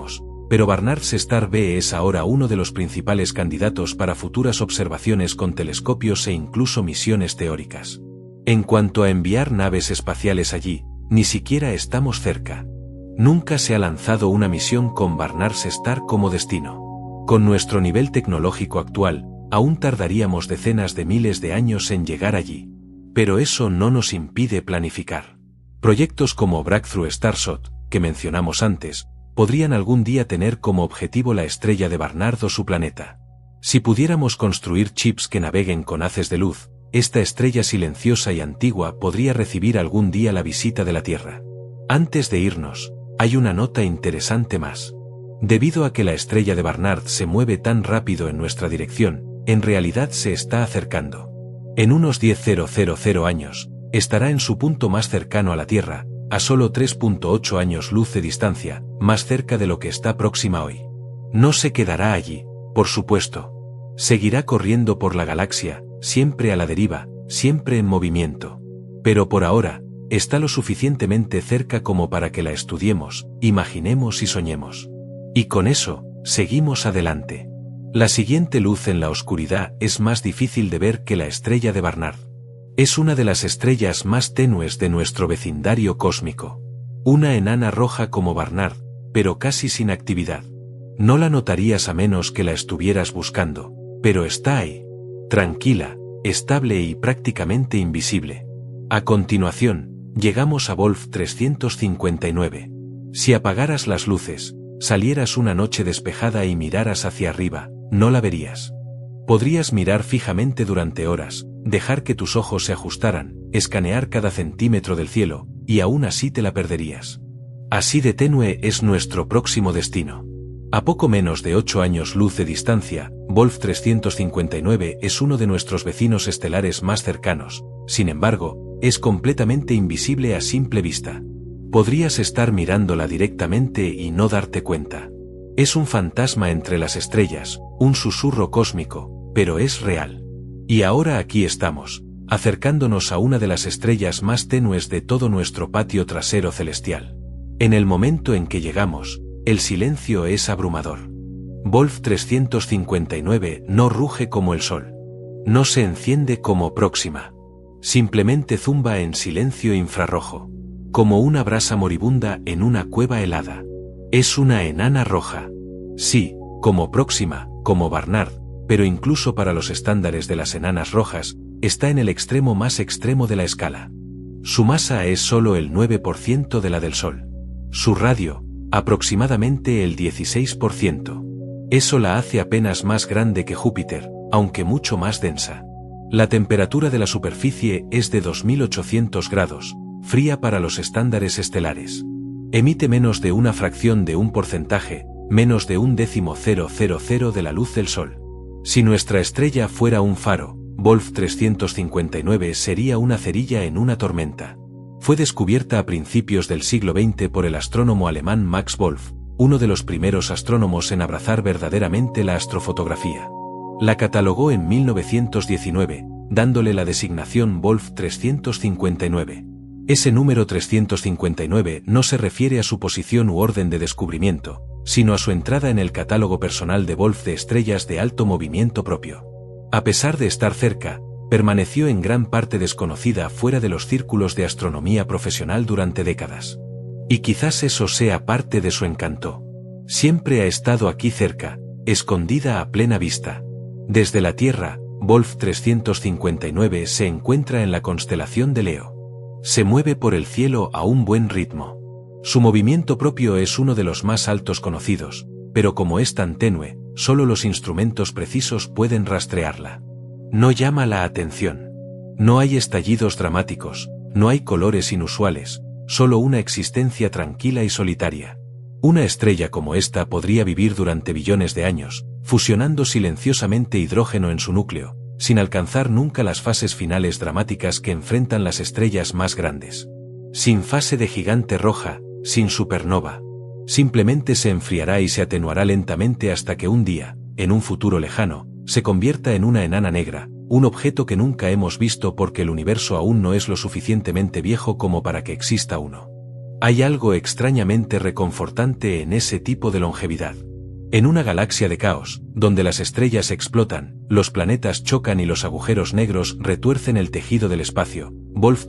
pero Barnard's Star B es ahora uno de los principales candidatos para futuras observaciones con telescopios e incluso misiones teóricas. En cuanto a enviar naves espaciales allí, ni siquiera estamos cerca. Nunca se ha lanzado una misión con Barnard's Star como destino. Con nuestro nivel tecnológico actual, aún tardaríamos decenas de miles de años en llegar allí. Pero eso no nos impide planificar. Proyectos como Breakthrough Starshot, que mencionamos antes, podrían algún día tener como objetivo la estrella de Barnard o su planeta. Si pudiéramos construir chips que naveguen con haces de luz, esta estrella silenciosa y antigua podría recibir algún día la visita de la Tierra. Antes de irnos, hay una nota interesante más. Debido a que la estrella de Barnard se mueve tan rápido en nuestra dirección, en realidad se está acercando. En unos 10.000 años, estará en su punto más cercano a la Tierra, a solo 3.8 años luz de distancia, más cerca de lo que está próxima hoy. No se quedará allí, por supuesto. Seguirá corriendo por la galaxia, siempre a la deriva, siempre en movimiento. Pero por ahora, está lo suficientemente cerca como para que la estudiemos, imaginemos y soñemos. Y con eso, seguimos adelante. La siguiente luz en la oscuridad es más difícil de ver que la estrella de Barnard. Es una de las estrellas más tenues de nuestro vecindario cósmico. Una enana roja como Barnard, pero casi sin actividad. No la notarías a menos que la estuvieras buscando, pero está ahí. Tranquila, estable y prácticamente invisible. A continuación, llegamos a Wolf 359. Si apagaras las luces, salieras una noche despejada y miraras hacia arriba, no la verías. Podrías mirar fijamente durante horas, dejar que tus ojos se ajustaran, escanear cada centímetro del cielo, y aún así te la perderías. Así de tenue es nuestro próximo destino. A poco menos de 8 años luz de distancia, Wolf 359 es uno de nuestros vecinos estelares más cercanos, sin embargo, es completamente invisible a simple vista. Podrías estar mirándola directamente y no darte cuenta. Es un fantasma entre las estrellas, un susurro cósmico, pero es real. Y ahora aquí estamos, acercándonos a una de las estrellas más tenues de todo nuestro patio trasero celestial. En el momento en que llegamos, el silencio es abrumador. Wolf 359 no ruge como el sol. No se enciende como Próxima. Simplemente zumba en silencio infrarrojo. Como una brasa moribunda en una cueva helada. Es una enana roja. Sí, como Próxima, como Barnard, pero incluso para los estándares de las enanas rojas, está en el extremo más extremo de la escala. Su masa es solo el 9% de la del Sol. Su radio, aproximadamente el 16%. Eso la hace apenas más grande que Júpiter, aunque mucho más densa. La temperatura de la superficie es de 2800 grados, fría para los estándares estelares. Emite menos de una fracción de un porcentaje, menos de 1/1000 de la luz del Sol. Si nuestra estrella fuera un faro, Wolf 359 sería una cerilla en una tormenta. Fue descubierta a principios del siglo XX por el astrónomo alemán Max Wolf, uno de los primeros astrónomos en abrazar verdaderamente la astrofotografía. La catalogó en 1919, dándole la designación Wolf 359. Ese número 359 no se refiere a su posición u orden de descubrimiento, sino a su entrada en el catálogo personal de Wolf de estrellas de alto movimiento propio. A pesar de estar cerca, permaneció en gran parte desconocida fuera de los círculos de astronomía profesional durante décadas. Y quizás eso sea parte de su encanto. Siempre ha estado aquí cerca, escondida a plena vista. Desde la Tierra, Wolf 359 se encuentra en la constelación de Leo. Se mueve por el cielo a un buen ritmo. Su movimiento propio es uno de los más altos conocidos, pero como es tan tenue, solo los instrumentos precisos pueden rastrearla. No llama la atención. No hay estallidos dramáticos, no hay colores inusuales, solo una existencia tranquila y solitaria. Una estrella como esta podría vivir durante billones de años, fusionando silenciosamente hidrógeno en su núcleo, sin alcanzar nunca las fases finales dramáticas que enfrentan las estrellas más grandes. Sin fase de gigante roja, sin supernova. Simplemente se enfriará y se atenuará lentamente hasta que un día, en un futuro lejano, se convierta en una enana negra, un objeto que nunca hemos visto porque el universo aún no es lo suficientemente viejo como para que exista uno. Hay algo extrañamente reconfortante en ese tipo de longevidad. En una galaxia de caos, donde las estrellas explotan, los planetas chocan y los agujeros negros retuercen el tejido del espacio, Wolf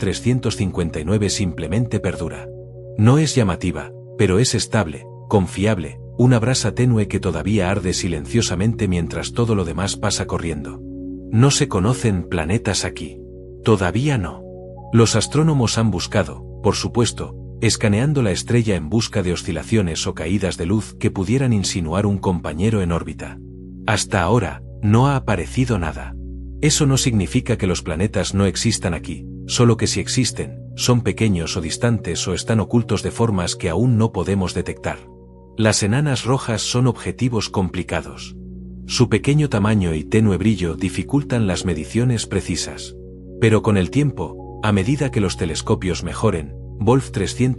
359 simplemente perdura. No es llamativa, pero es estable, confiable, una brasa tenue que todavía arde silenciosamente mientras todo lo demás pasa corriendo. No se conocen planetas aquí. Todavía no. Los astrónomos han buscado, por supuesto, escaneando la estrella en busca de oscilaciones o caídas de luz que pudieran insinuar un compañero en órbita. Hasta ahora, no ha aparecido nada. Eso no significa que los planetas no existan aquí, solo que si existen, son pequeños o distantes o están ocultos de formas que aún no podemos detectar. Las enanas rojas son objetivos complicados. Su pequeño tamaño y tenue brillo dificultan las mediciones precisas. Pero con el tiempo, a medida que los telescopios mejoren, Wolf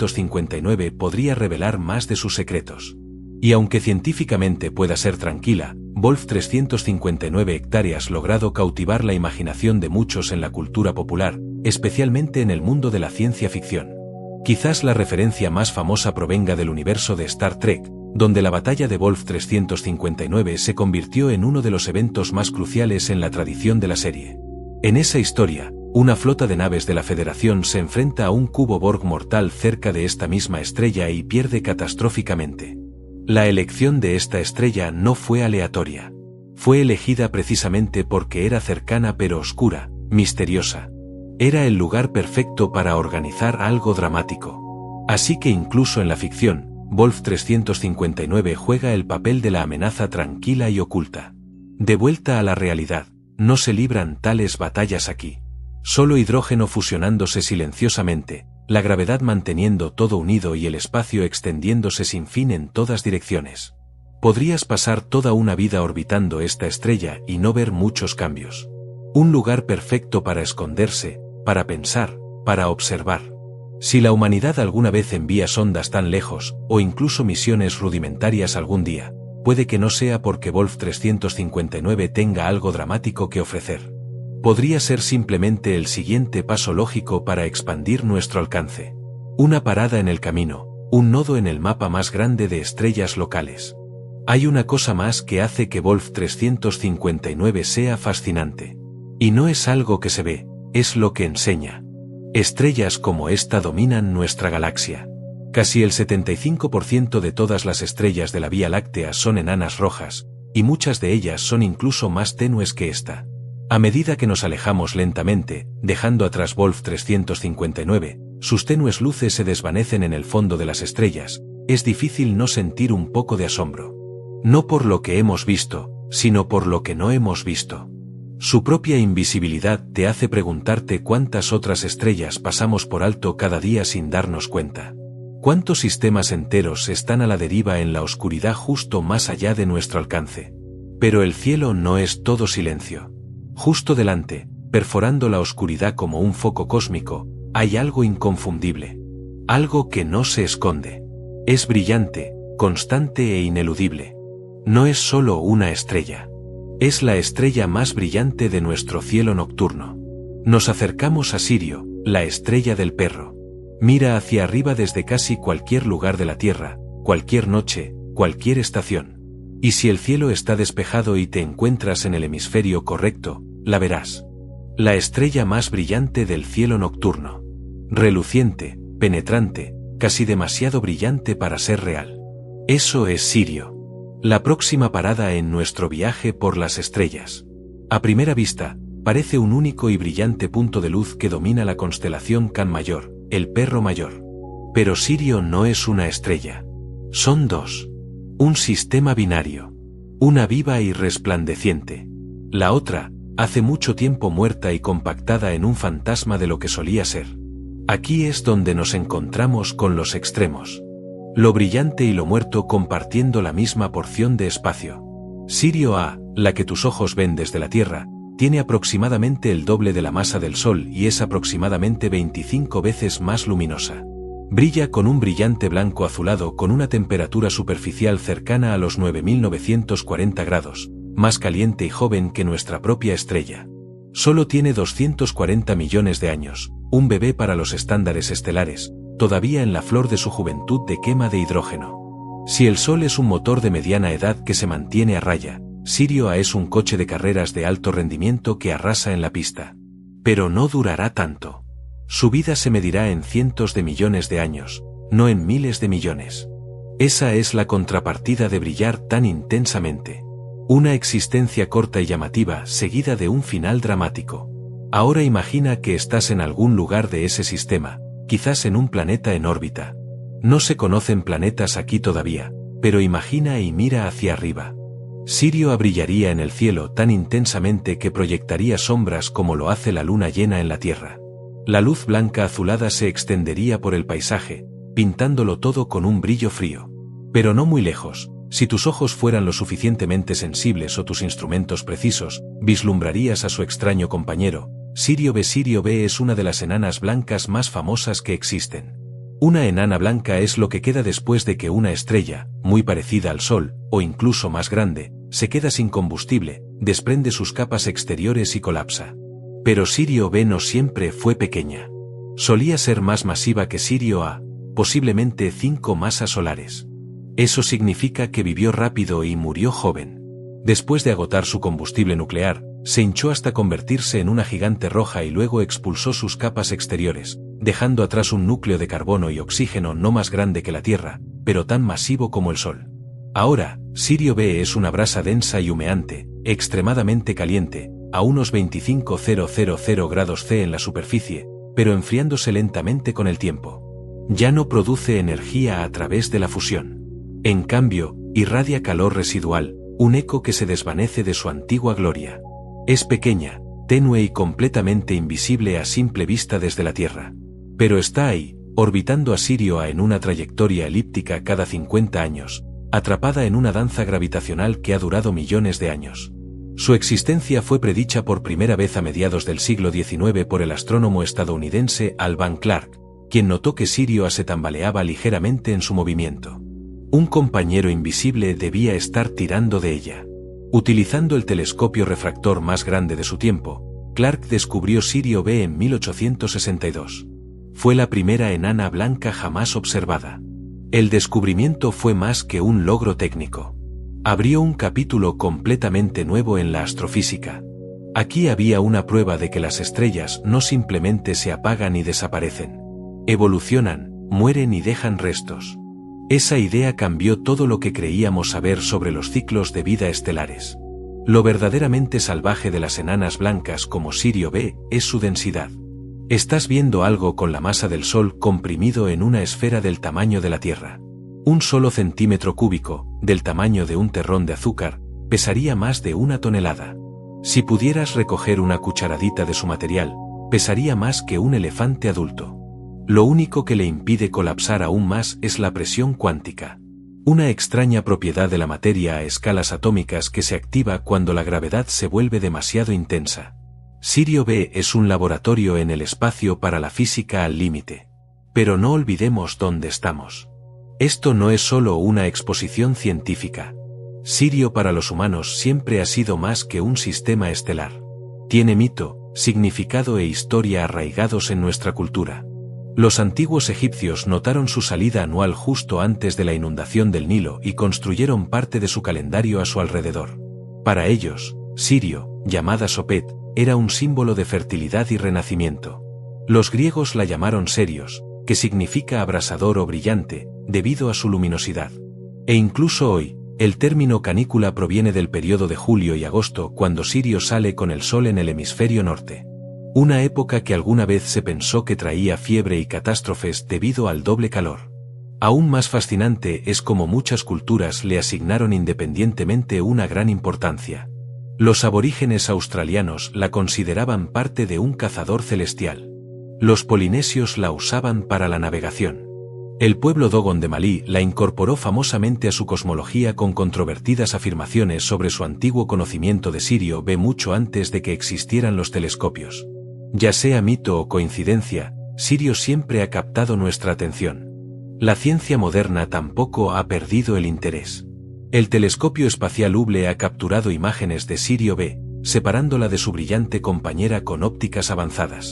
359 podría revelar más de sus secretos. Y aunque científicamente pueda ser tranquila, Wolf 359 hectáreas logrado cautivar la imaginación de muchos en la cultura popular, especialmente en el mundo de la ciencia ficción. Quizás la referencia más famosa provenga del universo de Star Trek, donde la batalla de Wolf 359 se convirtió en uno de los eventos más cruciales en la tradición de la serie. En esa historia, una flota de naves de la Federación se enfrenta a un cubo Borg mortal cerca de esta misma estrella y pierde catastróficamente. La elección de esta estrella no fue aleatoria. Fue elegida precisamente porque era cercana pero oscura, misteriosa. Era el lugar perfecto para organizar algo dramático. Así que incluso en la ficción, Wolf 359 juega el papel de la amenaza tranquila y oculta. De vuelta a la realidad, no se libran tales batallas aquí. Solo hidrógeno fusionándose silenciosamente, la gravedad manteniendo todo unido y el espacio extendiéndose sin fin en todas direcciones. Podrías pasar toda una vida orbitando esta estrella y no ver muchos cambios. Un lugar perfecto para esconderse, para pensar, para observar. Si la humanidad alguna vez envía sondas tan lejos, o incluso misiones rudimentarias algún día, puede que no sea porque Wolf 359 tenga algo dramático que ofrecer. Podría ser simplemente el siguiente paso lógico para expandir nuestro alcance. Una parada en el camino, un nodo en el mapa más grande de estrellas locales. Hay una cosa más que hace que Wolf 359 sea fascinante. Y no es algo que se ve, es lo que enseña. Estrellas como esta dominan nuestra galaxia. Casi el 75% de todas las estrellas de la Vía Láctea son enanas rojas, y muchas de ellas son incluso más tenues que esta. A medida que nos alejamos lentamente, dejando atrás Wolf 359, sus tenues luces se desvanecen en el fondo de las estrellas. Es difícil no sentir un poco de asombro. No por lo que hemos visto, sino por lo que no hemos visto. Su propia invisibilidad te hace preguntarte cuántas otras estrellas pasamos por alto cada día sin darnos cuenta. ¿Cuántos sistemas enteros están a la deriva en la oscuridad justo más allá de nuestro alcance? Pero el cielo no es todo silencio. Justo delante, perforando la oscuridad como un foco cósmico, hay algo inconfundible. Algo que no se esconde. Es brillante, constante e ineludible. No es solo una estrella. Es la estrella más brillante de nuestro cielo nocturno. Nos acercamos a Sirio, la estrella del perro. Mira hacia arriba desde casi cualquier lugar de la Tierra, cualquier noche, cualquier estación. Y si el cielo está despejado y te encuentras en el hemisferio correcto, la verás. La estrella más brillante del cielo nocturno. Reluciente, penetrante, casi demasiado brillante para ser real. Eso es Sirio. La próxima parada en nuestro viaje por las estrellas. A primera vista, parece un único y brillante punto de luz que domina la constelación Can Mayor, el perro mayor. Pero Sirio no es una estrella. Son dos. Un sistema binario. Una viva y resplandeciente. La otra, hace mucho tiempo muerta y compactada en un fantasma de lo que solía ser. Aquí es donde nos encontramos con los extremos. Lo brillante y lo muerto compartiendo la misma porción de espacio. Sirio A, la que tus ojos ven desde la Tierra, tiene aproximadamente el doble de la masa del Sol y es aproximadamente 25 veces más luminosa. Brilla con un brillante blanco azulado con una temperatura superficial cercana a los 9.940 grados, más caliente y joven que nuestra propia estrella. Solo tiene 240 millones de años, un bebé para los estándares estelares, todavía en la flor de su juventud de quema de hidrógeno. Si el Sol es un motor de mediana edad que se mantiene a raya, Sirio A es un coche de carreras de alto rendimiento que arrasa en la pista. Pero no durará tanto. Su vida se medirá en cientos de millones de años, no en miles de millones. Esa es la contrapartida de brillar tan intensamente. Una existencia corta y llamativa seguida de un final dramático. Ahora imagina que estás en algún lugar de ese sistema, quizás en un planeta en órbita. No se conocen planetas aquí todavía, pero imagina y mira hacia arriba. Sirio A brillaría en el cielo tan intensamente que proyectaría sombras como lo hace la luna llena en la Tierra. La luz blanca azulada se extendería por el paisaje, pintándolo todo con un brillo frío. Pero no muy lejos, si tus ojos fueran lo suficientemente sensibles o tus instrumentos precisos, vislumbrarías a su extraño compañero. Sirio B es una de las enanas blancas más famosas que existen. Una enana blanca es lo que queda después de que una estrella, muy parecida al Sol, o incluso más grande, se queda sin combustible, desprende sus capas exteriores y colapsa. Pero Sirio B no siempre fue pequeña. Solía ser más masiva que Sirio A, posiblemente 5 masas solares. Eso significa que vivió rápido y murió joven. Después de agotar su combustible nuclear, se hinchó hasta convertirse en una gigante roja y luego expulsó sus capas exteriores, dejando atrás un núcleo de carbono y oxígeno no más grande que la Tierra, pero tan masivo como el Sol. Ahora, Sirio B es una brasa densa y humeante, extremadamente caliente, a unos 25,000 grados C en la superficie, pero enfriándose lentamente con el tiempo. Ya no produce energía a través de la fusión. En cambio, irradia calor residual, un eco que se desvanece de su antigua gloria. Es pequeña, tenue y completamente invisible a simple vista desde la Tierra. Pero está ahí, orbitando a Sirio A en una trayectoria elíptica cada 50 años, atrapada en una danza gravitacional que ha durado millones de años. Su existencia fue predicha por primera vez a mediados del siglo XIX por el astrónomo estadounidense Alvan Clark, quien notó que Sirio A se tambaleaba ligeramente en su movimiento. Un compañero invisible debía estar tirando de ella. Utilizando el telescopio refractor más grande de su tiempo, Clark descubrió Sirio B en 1862. Fue la primera enana blanca jamás observada. El descubrimiento fue más que un logro técnico. Abrió un capítulo completamente nuevo en la astrofísica. Aquí había una prueba de que las estrellas no simplemente se apagan y desaparecen. Evolucionan, mueren y dejan restos. Esa idea cambió todo lo que creíamos saber sobre los ciclos de vida estelares. Lo verdaderamente salvaje de las enanas blancas como Sirio B es su densidad. Estás viendo algo con la masa del Sol comprimido en una esfera del tamaño de la Tierra. Un solo centímetro cúbico, del tamaño de un terrón de azúcar, pesaría más de 1 tonelada. Si pudieras recoger una cucharadita de su material, pesaría más que un elefante adulto. Lo único que le impide colapsar aún más es la presión cuántica. Una extraña propiedad de la materia a escalas atómicas que se activa cuando la gravedad se vuelve demasiado intensa. Sirio B es un laboratorio en el espacio para la física al límite. Pero no olvidemos dónde estamos. Esto no es solo una exposición científica. Sirio para los humanos siempre ha sido más que un sistema estelar. Tiene mito, significado e historia arraigados en nuestra cultura. Los antiguos egipcios notaron su salida anual justo antes de la inundación del Nilo y construyeron parte de su calendario a su alrededor. Para ellos, Sirio, llamada Sopet, era un símbolo de fertilidad y renacimiento. Los griegos la llamaron Serios, que significa abrasador o brillante, debido a su luminosidad. E incluso hoy, el término canícula proviene del periodo de julio y agosto cuando Sirio sale con el sol en el hemisferio norte. Una época que alguna vez se pensó que traía fiebre y catástrofes debido al doble calor. Aún más fascinante es cómo muchas culturas le asignaron independientemente una gran importancia. Los aborígenes australianos la consideraban parte de un cazador celestial. Los polinesios la usaban para la navegación. El pueblo Dogon de Malí la incorporó famosamente a su cosmología con controvertidas afirmaciones sobre su antiguo conocimiento de Sirio B mucho antes de que existieran los telescopios. Ya sea mito o coincidencia, Sirio siempre ha captado nuestra atención. La ciencia moderna tampoco ha perdido el interés. El telescopio espacial Hubble ha capturado imágenes de Sirio B, separándola de su brillante compañera con ópticas avanzadas.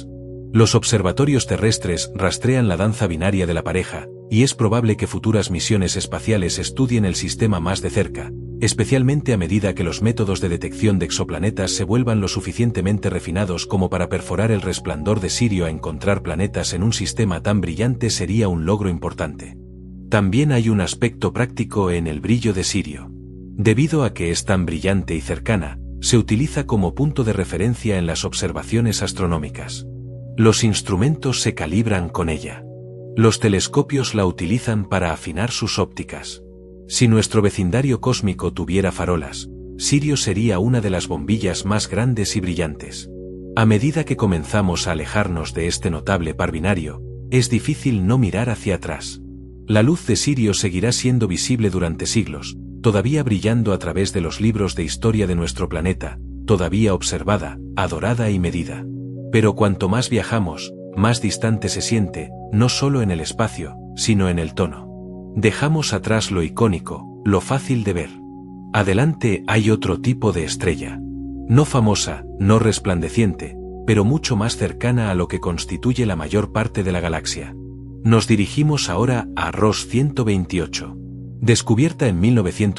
Los observatorios terrestres rastrean la danza binaria de la pareja, y es probable que futuras misiones espaciales estudien el sistema más de cerca, especialmente a medida que los métodos de detección de exoplanetas se vuelvan lo suficientemente refinados como para perforar el resplandor de Sirio. A encontrar planetas en un sistema tan brillante sería un logro importante. También hay un aspecto práctico en el brillo de Sirio. Debido a que es tan brillante y cercana, se utiliza como punto de referencia en las observaciones astronómicas. Los instrumentos se calibran con ella. Los telescopios la utilizan para afinar sus ópticas. Si nuestro vecindario cósmico tuviera farolas, Sirio sería una de las bombillas más grandes y brillantes. A medida que comenzamos a alejarnos de este notable par binario, es difícil no mirar hacia atrás. La luz de Sirio seguirá siendo visible durante siglos, todavía brillando a través de los libros de historia de nuestro planeta, todavía observada, adorada y medida. Pero cuanto más viajamos, más distante se siente, no solo en el espacio, sino en el tono. Dejamos atrás lo icónico, lo fácil de ver. Adelante hay otro tipo de estrella. No famosa, no resplandeciente, pero mucho más cercana a lo que constituye la mayor parte de la galaxia. Nos dirigimos ahora a Ross 128. Descubierta en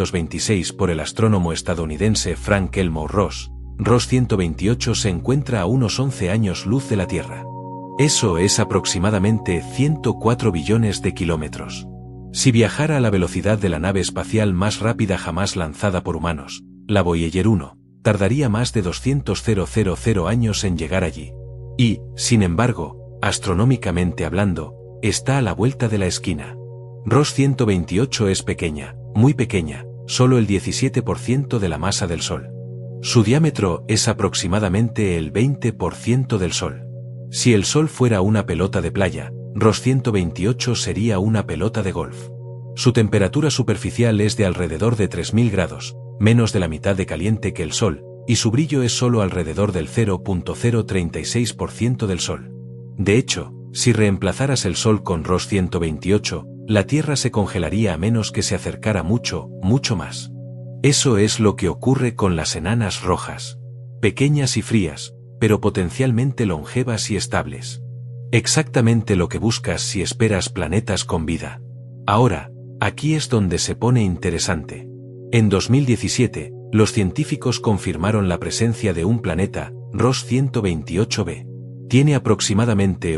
1926 por el astrónomo estadounidense Frank Elmore Ross, Ross 128 se encuentra a unos 11 años luz de la Tierra. Eso es aproximadamente 104 billones de kilómetros. Si viajara a la velocidad de la nave espacial más rápida jamás lanzada por humanos, la Voyager 1, tardaría más de 200.000 años en llegar allí. Y, sin embargo, astronómicamente hablando, está a la vuelta de la esquina. Ross 128 es pequeña, muy pequeña, solo el 17% de la masa del Sol. Su diámetro es aproximadamente el 20% del Sol. Si el Sol fuera una pelota de playa, Ross 128 sería una pelota de golf. Su temperatura superficial es de alrededor de 3000 grados, menos de la mitad de caliente que el Sol, y su brillo es solo alrededor del 0.036% del Sol. De hecho, si reemplazaras el Sol con Ross 128, la Tierra se congelaría a menos que se acercara mucho, mucho más. Eso es lo que ocurre con las enanas rojas. Pequeñas y frías, pero potencialmente longevas y estables. Exactamente lo que buscas si esperas planetas con vida. Ahora, aquí es donde se pone interesante. En 2017, los científicos confirmaron la presencia de un planeta, Ross 128b. Tiene aproximadamente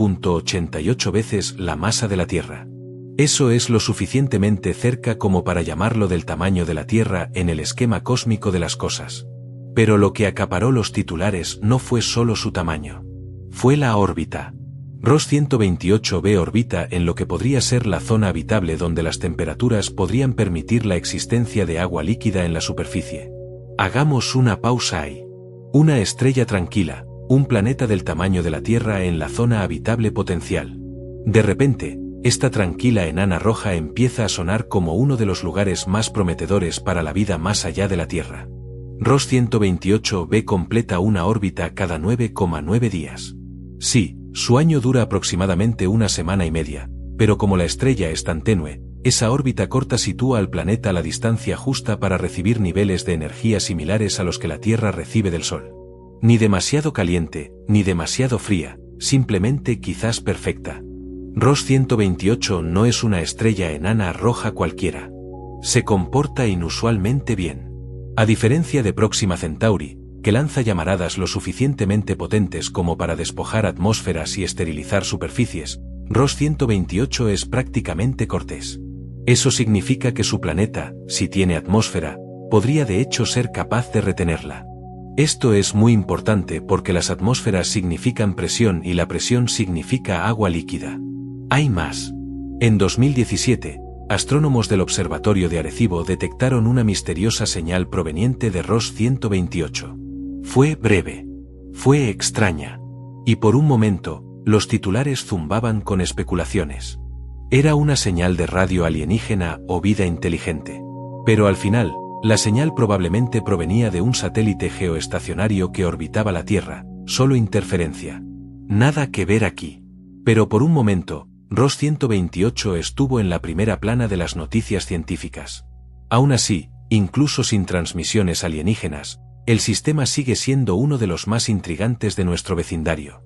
1.88 veces la masa de la Tierra. Eso es lo suficientemente cerca como para llamarlo del tamaño de la Tierra en el esquema cósmico de las cosas. Pero lo que acaparó los titulares no fue solo su tamaño. Fue la órbita. Ross 128b orbita en lo que podría ser la zona habitable donde las temperaturas podrían permitir la existencia de agua líquida en la superficie. Hagamos una pausa ahí. Una estrella tranquila, un planeta del tamaño de la Tierra en la zona habitable potencial. De repente, esta tranquila enana roja empieza a sonar como uno de los lugares más prometedores para la vida más allá de la Tierra. Ross 128b completa una órbita cada 9,9 días. Sí, su año dura aproximadamente una semana y media, pero como la estrella es tan tenue, esa órbita corta sitúa al planeta a la distancia justa para recibir niveles de energía similares a los que la Tierra recibe del Sol. Ni demasiado caliente, ni demasiado fría, simplemente quizás perfecta. Ross 128 no es una estrella enana roja cualquiera. Se comporta inusualmente bien. A diferencia de Próxima Centauri, que lanza llamaradas lo suficientemente potentes como para despojar atmósferas y esterilizar superficies, Ross 128 es prácticamente cortés. Eso significa que su planeta, si tiene atmósfera, podría de hecho ser capaz de retenerla. Esto es muy importante porque las atmósferas significan presión y la presión significa agua líquida. Hay más. En 2017, astrónomos del Observatorio de Arecibo detectaron una misteriosa señal proveniente de Ross 128. Fue breve. Fue extraña. Y por un momento, los titulares zumbaban con especulaciones. Era una señal de radio alienígena o vida inteligente. Pero al final, la señal probablemente provenía de un satélite geoestacionario que orbitaba la Tierra, solo interferencia. Nada que ver aquí. Pero por un momento, Ross 128 estuvo en la primera plana de las noticias científicas. Aún así, incluso sin transmisiones alienígenas, el sistema sigue siendo uno de los más intrigantes de nuestro vecindario.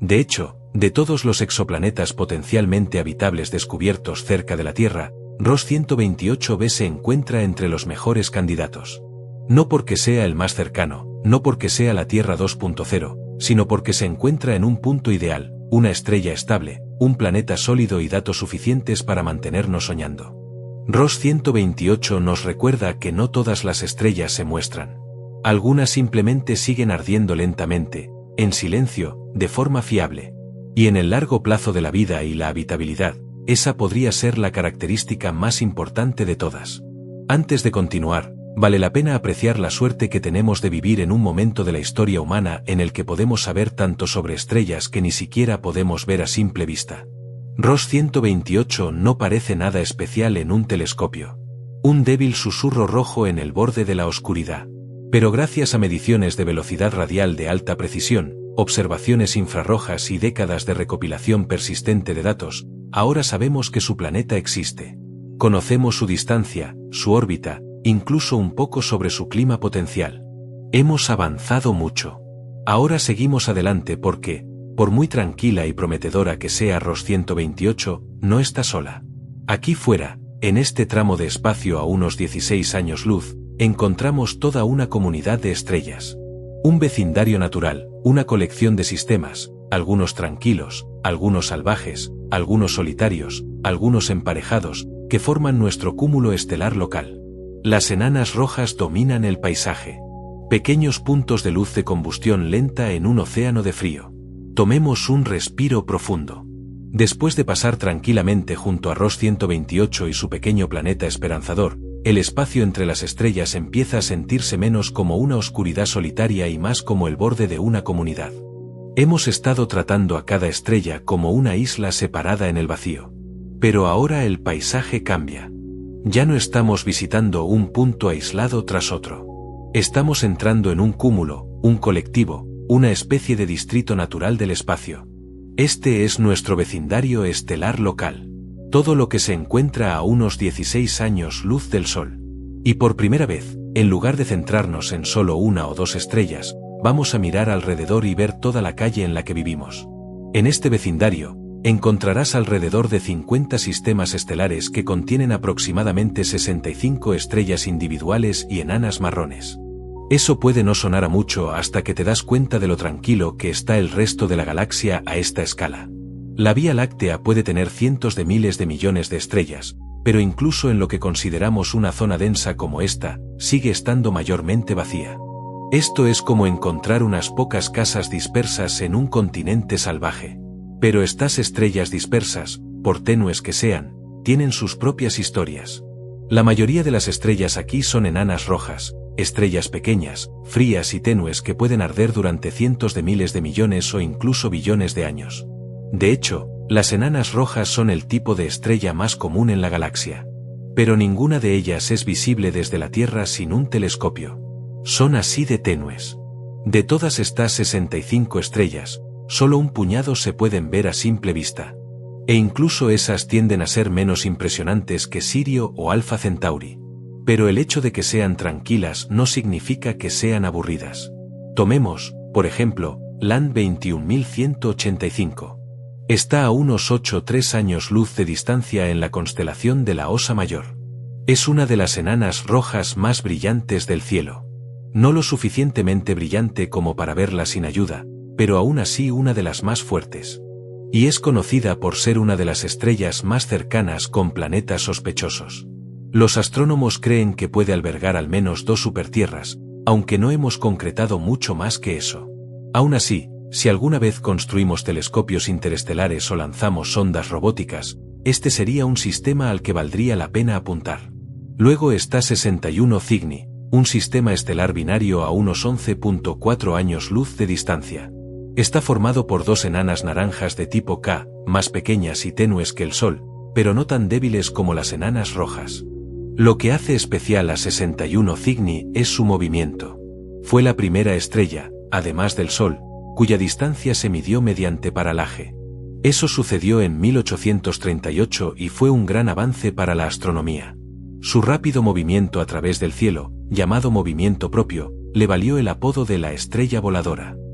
De hecho, de todos los exoplanetas potencialmente habitables descubiertos cerca de la Tierra, Ross 128b se encuentra entre los mejores candidatos. No porque sea el más cercano, no porque sea la Tierra 2.0, sino porque se encuentra en un punto ideal, una estrella estable, un planeta sólido y datos suficientes para mantenernos soñando. Ross 128 nos recuerda que no todas las estrellas se muestran. Algunas simplemente siguen ardiendo lentamente, en silencio, de forma fiable. Y en el largo plazo de la vida y la habitabilidad, esa podría ser la característica más importante de todas. Antes de continuar, vale la pena apreciar la suerte que tenemos de vivir en un momento de la historia humana en el que podemos saber tanto sobre estrellas que ni siquiera podemos ver a simple vista. Ross 128 no parece nada especial en un telescopio. Un débil susurro rojo en el borde de la oscuridad. Pero gracias a mediciones de velocidad radial de alta precisión, observaciones infrarrojas y décadas de recopilación persistente de datos, ahora sabemos que su planeta existe. Conocemos su distancia, su órbita, incluso un poco sobre su clima potencial. Hemos avanzado mucho. Ahora seguimos adelante porque, por muy tranquila y prometedora que sea Ross 128, no está sola. Aquí fuera, en este tramo de espacio a unos 16 años luz, encontramos toda una comunidad de estrellas. Un vecindario natural, una colección de sistemas, algunos tranquilos, algunos salvajes, algunos solitarios, algunos emparejados, que forman nuestro cúmulo estelar local. Las enanas rojas dominan el paisaje. Pequeños puntos de luz de combustión lenta en un océano de frío. Tomemos un respiro profundo. Después de pasar tranquilamente junto a Ross 128 y su pequeño planeta esperanzador, el espacio entre las estrellas empieza a sentirse menos como una oscuridad solitaria y más como el borde de una comunidad. Hemos estado tratando a cada estrella como una isla separada en el vacío. Pero ahora el paisaje cambia. Ya no estamos visitando un punto aislado tras otro. Estamos entrando en un cúmulo, un colectivo, una especie de distrito natural del espacio. Este es nuestro vecindario estelar local. Todo lo que se encuentra a unos 16 años luz del Sol. Y por primera vez, en lugar de centrarnos en solo una o dos estrellas, vamos a mirar alrededor y ver toda la calle en la que vivimos. En este vecindario, encontrarás alrededor de 50 sistemas estelares que contienen aproximadamente 65 estrellas individuales y enanas marrones. Eso puede no sonar a mucho hasta que te das cuenta de lo tranquilo que está el resto de la galaxia a esta escala. La Vía Láctea puede tener cientos de miles de millones de estrellas, pero incluso en lo que consideramos una zona densa como esta, sigue estando mayormente vacía. Esto es como encontrar unas pocas casas dispersas en un continente salvaje. Pero estas estrellas dispersas, por tenues que sean, tienen sus propias historias. La mayoría de las estrellas aquí son enanas rojas, estrellas pequeñas, frías y tenues que pueden arder durante cientos de miles de millones o incluso billones de años. De hecho, las enanas rojas son el tipo de estrella más común en la galaxia. Pero ninguna de ellas es visible desde la Tierra sin un telescopio. Son así de tenues. De todas estas 65 estrellas, solo un puñado se pueden ver a simple vista. E incluso esas tienden a ser menos impresionantes que Sirio o Alpha Centauri. Pero el hecho de que sean tranquilas no significa que sean aburridas. Tomemos, por ejemplo, LAN 21185. Está a unos 8,3 años luz de distancia en la constelación de la Osa Mayor. Es una de las enanas rojas más brillantes del cielo. No lo suficientemente brillante como para verla sin ayuda, pero aún así una de las más fuertes. Y es conocida por ser una de las estrellas más cercanas con planetas sospechosos. Los astrónomos creen que puede albergar al menos 2 supertierras, aunque no hemos concretado mucho más que eso. Aún así, si alguna vez construimos telescopios interestelares o lanzamos sondas robóticas, este sería un sistema al que valdría la pena apuntar. Luego está 61 Cygni, un sistema estelar binario a unos 11,4 años luz de distancia. Está formado por 2 enanas naranjas de tipo K, más pequeñas y tenues que el Sol, pero no tan débiles como las enanas rojas. Lo que hace especial a 61 Cygni es su movimiento. Fue la primera estrella, además del Sol, cuya distancia se midió mediante paralaje. Eso sucedió en 1838 y fue un gran avance para la astronomía. Su rápido movimiento a través del cielo, llamado movimiento propio, le valió el apodo de la estrella voladora.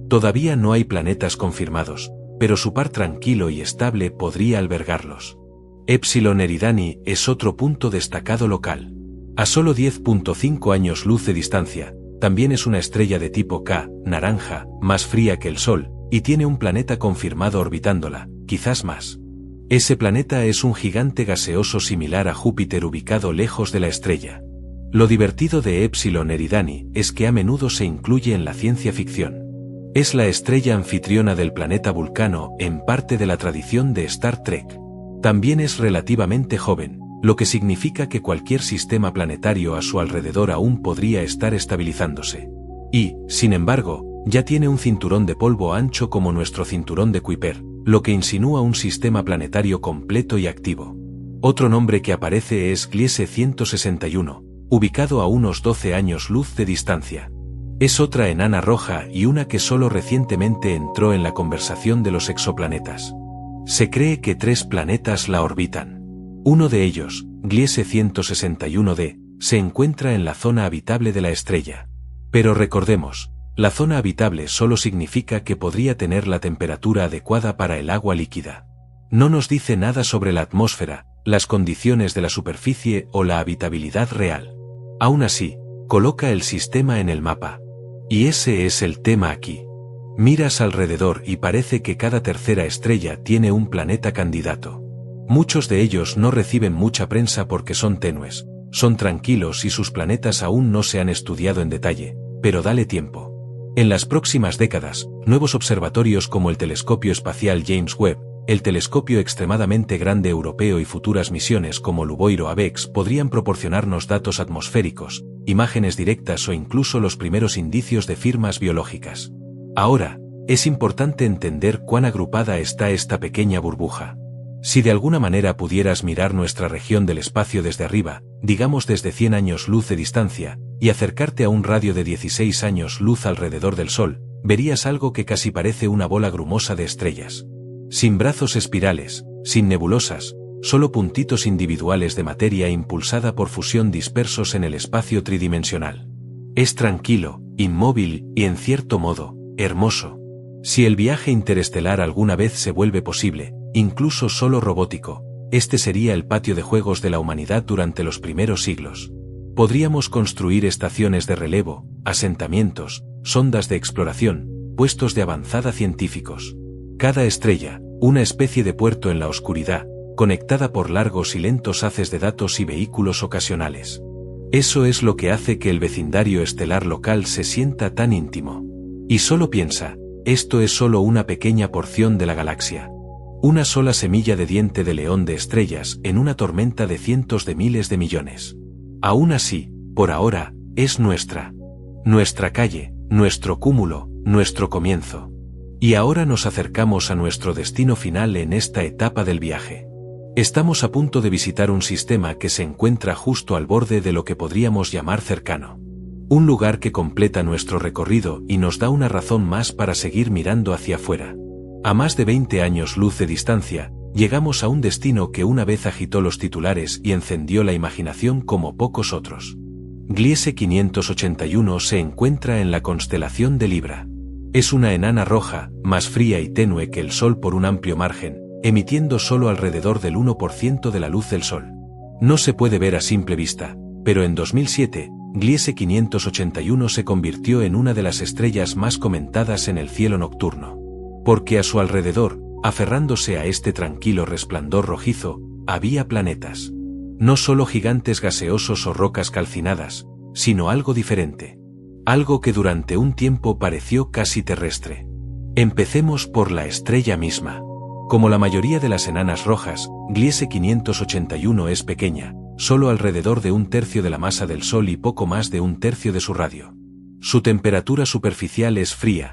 Todavía no hay planetas confirmados, pero su par tranquilo y estable podría albergarlos. Epsilon Eridani es otro punto destacado local. A solo 10.5 años luz de distancia, también es una estrella de tipo K, naranja, más fría que el Sol, y tiene un planeta confirmado orbitándola, quizás más. Ese planeta es un gigante gaseoso similar a Júpiter ubicado lejos de la estrella. Lo divertido de Epsilon Eridani es que a menudo se incluye en la ciencia ficción. Es la estrella anfitriona del planeta Vulcano en parte de la tradición de Star Trek. También es relativamente joven, lo que significa que cualquier sistema planetario a su alrededor aún podría estar estabilizándose. Y, sin embargo, ya tiene un cinturón de polvo ancho como nuestro cinturón de Kuiper, lo que insinúa un sistema planetario completo y activo. Otro nombre que aparece es Gliese 161, ubicado a unos 12 años luz de distancia. Es otra enana roja y una que solo recientemente entró en la conversación de los exoplanetas. Se cree que 3 planetas la orbitan. Uno de ellos, Gliese 161d, se encuentra en la zona habitable de la estrella. Pero recordemos, la zona habitable solo significa que podría tener la temperatura adecuada para el agua líquida. No nos dice nada sobre la atmósfera, las condiciones de la superficie o la habitabilidad real. Aún así, coloca el sistema en el mapa. Y ese es el tema aquí. Miras alrededor y parece que cada tercera estrella tiene un planeta candidato. Muchos de ellos no reciben mucha prensa porque son tenues, son tranquilos y sus planetas aún no se han estudiado en detalle, pero dale tiempo. En las próximas décadas, nuevos observatorios como el Telescopio Espacial James Webb, el Telescopio Extremadamente Grande Europeo y futuras misiones como Luboiro Abex podrían proporcionarnos datos atmosféricos, imágenes directas o incluso los primeros indicios de firmas biológicas. Ahora, es importante entender cuán agrupada está esta pequeña burbuja. Si de alguna manera pudieras mirar nuestra región del espacio desde arriba, digamos desde 100 años luz de distancia, y acercarte a un radio de 16 años luz alrededor del Sol, verías algo que casi parece una bola grumosa de estrellas. Sin brazos espirales, sin nebulosas, solo puntitos individuales de materia impulsada por fusión dispersos en el espacio tridimensional. Es tranquilo, inmóvil y en cierto modo, hermoso. Si el viaje interestelar alguna vez se vuelve posible, incluso solo robótico, este sería el patio de juegos de la humanidad durante los primeros siglos. Podríamos construir estaciones de relevo, asentamientos, sondas de exploración, puestos de avanzada científicos. Cada estrella, una especie de puerto en la oscuridad, conectada por largos y lentos haces de datos y vehículos ocasionales. Eso es lo que hace que el vecindario estelar local se sienta tan íntimo. Y solo piensa, esto es solo una pequeña porción de la galaxia. Una sola semilla de diente de león de estrellas en una tormenta de cientos de miles de millones. Aún así, por ahora, es nuestra. Nuestra calle, nuestro cúmulo, nuestro comienzo. Y ahora nos acercamos a nuestro destino final en esta etapa del viaje. Estamos a punto de visitar un sistema que se encuentra justo al borde de lo que podríamos llamar cercano. Un lugar que completa nuestro recorrido y nos da una razón más para seguir mirando hacia afuera. A más de 20 años luz de distancia, llegamos a un destino que una vez agitó los titulares y encendió la imaginación como pocos otros. Gliese 581 se encuentra en la constelación de Libra. Es una enana roja, más fría y tenue que el Sol por un amplio margen, emitiendo solo alrededor del 1% de la luz del Sol. No se puede ver a simple vista, pero en 2007, Gliese 581 se convirtió en una de las estrellas más comentadas en el cielo nocturno. Porque a su alrededor, aferrándose a este tranquilo resplandor rojizo, había planetas. No solo gigantes gaseosos o rocas calcinadas, sino algo diferente. Algo que durante un tiempo pareció casi terrestre. Empecemos por la estrella misma. Como la mayoría de las enanas rojas, Gliese 581 es pequeña, solo alrededor de 1/3 de la masa del Sol y poco más de 1/3 de su radio. Su temperatura superficial es fría,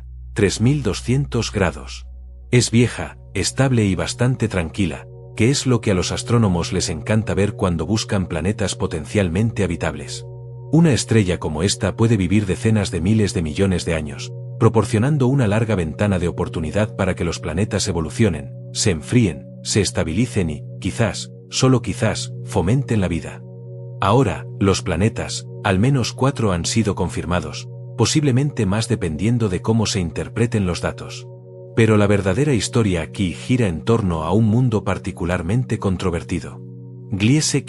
3200 grados. Es vieja, estable y bastante tranquila, que es lo que a los astrónomos les encanta ver cuando buscan planetas potencialmente habitables. Una estrella como esta puede vivir decenas de miles de millones de años, proporcionando una larga ventana de oportunidad para que los planetas evolucionen, se enfríen, se estabilicen y, quizás, solo quizás, fomenten la vida. Ahora, los planetas, al menos 4 han sido confirmados, posiblemente más dependiendo de cómo se interpreten los datos. Pero la verdadera historia aquí gira en torno a un mundo particularmente controvertido. Gliese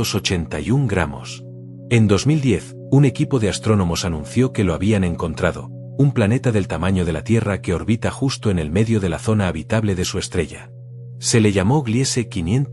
581 gramos. En 2010, un equipo de astrónomos anunció que lo habían encontrado, un planeta del tamaño de la Tierra que orbita justo en el medio de la zona habitable de su estrella. Se le llamó Gliese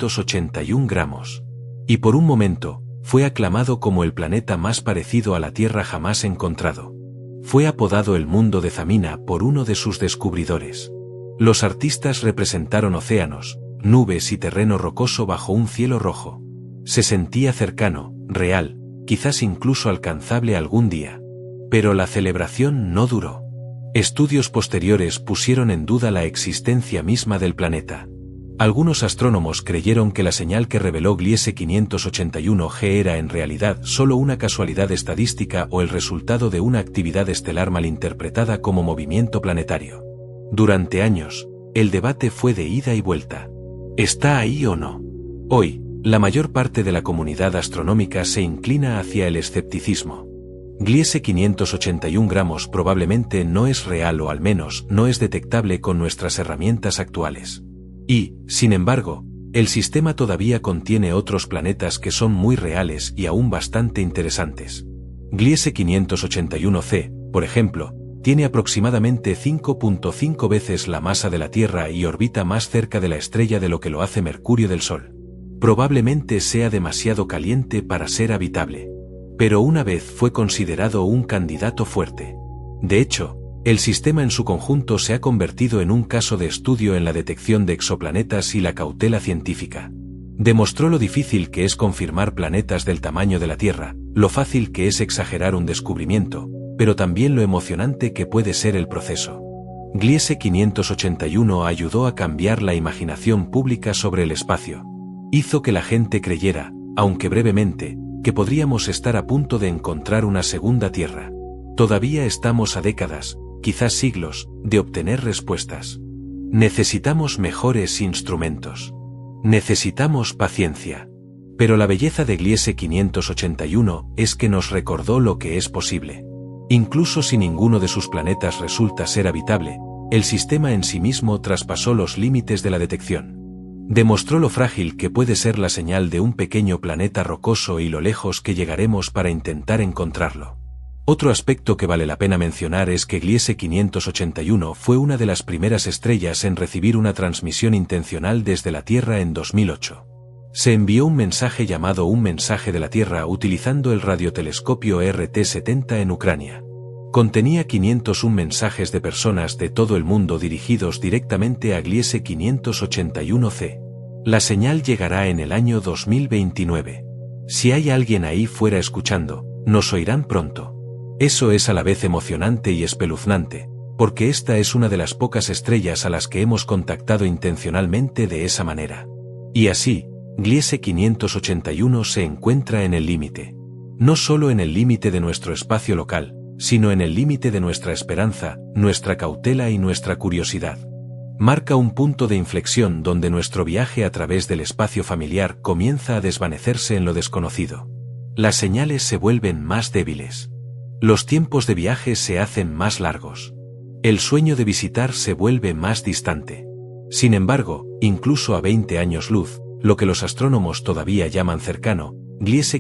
581 gramos. Y por un momento, fue aclamado como el planeta más parecido a la Tierra jamás encontrado. Fue apodado el mundo de Zamina por uno de sus descubridores. Los artistas representaron océanos, nubes y terreno rocoso bajo un cielo rojo. Se sentía cercano, real, quizás incluso alcanzable algún día. Pero la celebración no duró. Estudios posteriores pusieron en duda la existencia misma del planeta. Algunos astrónomos creyeron que la señal que reveló Gliese 581g era en realidad solo una casualidad estadística o el resultado de una actividad estelar malinterpretada como movimiento planetario. Durante años, el debate fue de ida y vuelta. ¿Está ahí o no? Hoy, la mayor parte de la comunidad astronómica se inclina hacia el escepticismo. Gliese 581 gramos probablemente no es real o al menos no es detectable con nuestras herramientas actuales. Y, sin embargo, el sistema todavía contiene otros planetas que son muy reales y aún bastante interesantes. Gliese 581c, por ejemplo, tiene aproximadamente 5.5 veces la masa de la Tierra y orbita más cerca de la estrella de lo que lo hace Mercurio del Sol. Probablemente sea demasiado caliente para ser habitable. Pero una vez fue considerado un candidato fuerte. De hecho, el sistema en su conjunto se ha convertido en un caso de estudio en la detección de exoplanetas y la cautela científica. Demostró lo difícil que es confirmar planetas del tamaño de la Tierra, lo fácil que es exagerar un descubrimiento, pero también lo emocionante que puede ser el proceso. Gliese 581 ayudó a cambiar la imaginación pública sobre el espacio. Hizo que la gente creyera, aunque brevemente, que podríamos estar a punto de encontrar una segunda Tierra. Todavía estamos a décadas, quizás siglos, de obtener respuestas. Necesitamos mejores instrumentos. Necesitamos paciencia. Pero la belleza de Gliese 581 es que nos recordó lo que es posible. Incluso si ninguno de sus planetas resulta ser habitable, el sistema en sí mismo traspasó los límites de la detección. Demostró lo frágil que puede ser la señal de un pequeño planeta rocoso y lo lejos que llegaremos para intentar encontrarlo. Otro aspecto que vale la pena mencionar es que Gliese 581 fue una de las primeras estrellas en recibir una transmisión intencional desde la Tierra en 2008. Se envió un mensaje llamado Un mensaje de la Tierra utilizando el radiotelescopio RT-70 en Ucrania. Contenía 501 mensajes de personas de todo el mundo dirigidos directamente a Gliese 581c. La señal llegará en el año 2029. Si hay alguien ahí fuera escuchando, nos oirán pronto. Eso es a la vez emocionante y espeluznante, porque esta es una de las pocas estrellas a las que hemos contactado intencionalmente de esa manera. Y así, Gliese 581 se encuentra en el límite. No solo en el límite de nuestro espacio local, sino en el límite de nuestra esperanza, nuestra cautela y nuestra curiosidad. Marca un punto de inflexión donde nuestro viaje a través del espacio familiar comienza a desvanecerse en lo desconocido. Las señales se vuelven más débiles. Los tiempos de viaje se hacen más largos. El sueño de visitar se vuelve más distante. Sin embargo, incluso a 20 años luz, lo que los astrónomos todavía llaman cercano, Gliese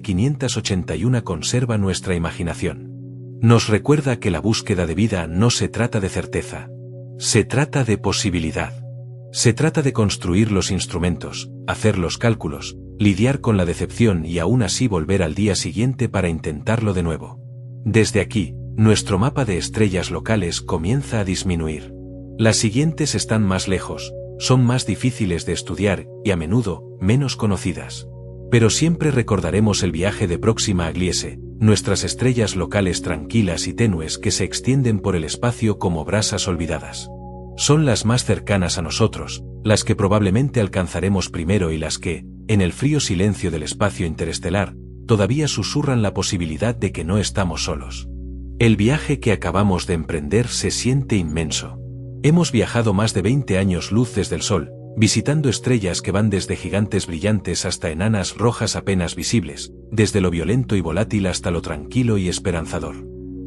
581 conserva nuestra imaginación. Nos recuerda que la búsqueda de vida no se trata de certeza. Se trata de posibilidad. Se trata de construir los instrumentos, hacer los cálculos, lidiar con la decepción y aún así volver al día siguiente para intentarlo de nuevo. Desde aquí, nuestro mapa de estrellas locales comienza a disminuir. Las siguientes están más lejos, son más difíciles de estudiar y a menudo, menos conocidas. Pero siempre recordaremos el viaje de Próxima a Gliese, nuestras estrellas locales tranquilas y tenues que se extienden por el espacio como brasas olvidadas. Son las más cercanas a nosotros, las que probablemente alcanzaremos primero y las que, en el frío silencio del espacio interestelar, todavía susurran la posibilidad de que no estamos solos. El viaje que acabamos de emprender se siente inmenso. Hemos viajado más de 20 años luz desde el Sol, visitando estrellas que van desde gigantes brillantes hasta enanas rojas apenas visibles, desde lo violento y volátil hasta lo tranquilo y esperanzador.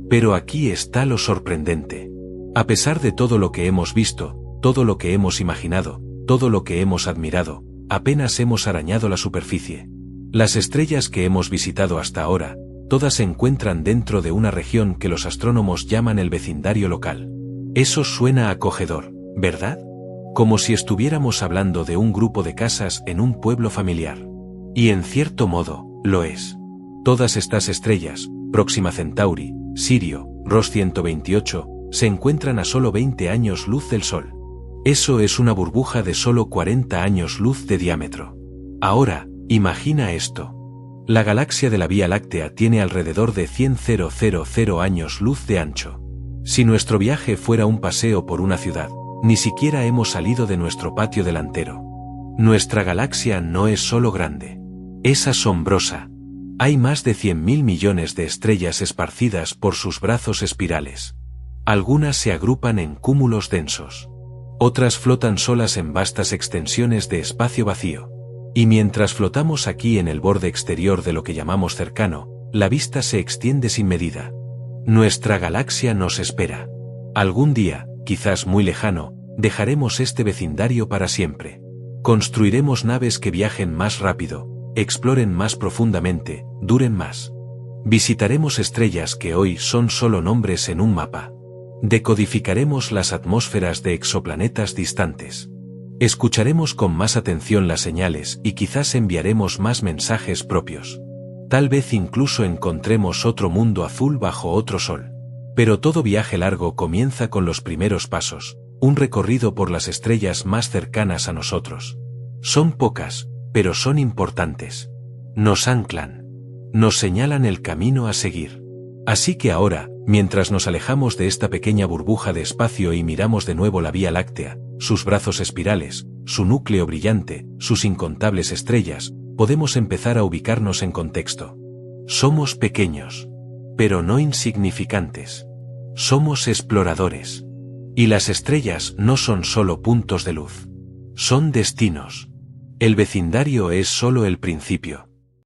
Pero aquí está lo sorprendente. A pesar de todo lo que hemos visto, todo lo que hemos imaginado, todo lo que hemos admirado, apenas hemos arañado la superficie. Las estrellas que hemos visitado hasta ahora, todas se encuentran dentro de una región que los astrónomos llaman el vecindario local. Eso suena acogedor, ¿verdad? Como si estuviéramos hablando de un grupo de casas en un pueblo familiar. Y en cierto modo, lo es. Todas estas estrellas, Próxima Centauri, Sirio, Ross 128, se encuentran a solo 20 años luz del Sol. Eso es una burbuja de solo 40 años luz de diámetro. Ahora, imagina esto. La galaxia de la Vía Láctea tiene alrededor de 100.000 años luz de ancho. Si nuestro viaje fuera un paseo por una ciudad, ni siquiera hemos salido de nuestro patio delantero. Nuestra galaxia no es solo grande. Es asombrosa. Hay más de 100.000 millones de estrellas esparcidas por sus brazos espirales. Algunas se agrupan en cúmulos densos. Otras flotan solas en vastas extensiones de espacio vacío. Y mientras flotamos aquí en el borde exterior de lo que llamamos cercano, la vista se extiende sin medida. Nuestra galaxia nos espera. Algún día, quizás muy lejano, dejaremos este vecindario para siempre. Construiremos naves que viajen más rápido, exploren más profundamente, duren más. Visitaremos estrellas que hoy son solo nombres en un mapa. Decodificaremos las atmósferas de exoplanetas distantes. Escucharemos con más atención las señales y quizás enviaremos más mensajes propios. Tal vez incluso encontremos otro mundo azul bajo otro sol. Pero todo viaje largo comienza con los primeros pasos, un recorrido por las estrellas más cercanas a nosotros. Son pocas, pero son importantes. Nos anclan. Nos señalan el camino a seguir. Así que ahora, mientras nos alejamos de esta pequeña burbuja de espacio y miramos de nuevo la Vía Láctea, sus brazos espirales, su núcleo brillante, sus incontables estrellas, podemos empezar a ubicarnos en contexto. Somos pequeños, pero no insignificantes. Somos exploradores. Y las estrellas no son solo puntos de luz. Son destinos. El vecindario es solo el principio.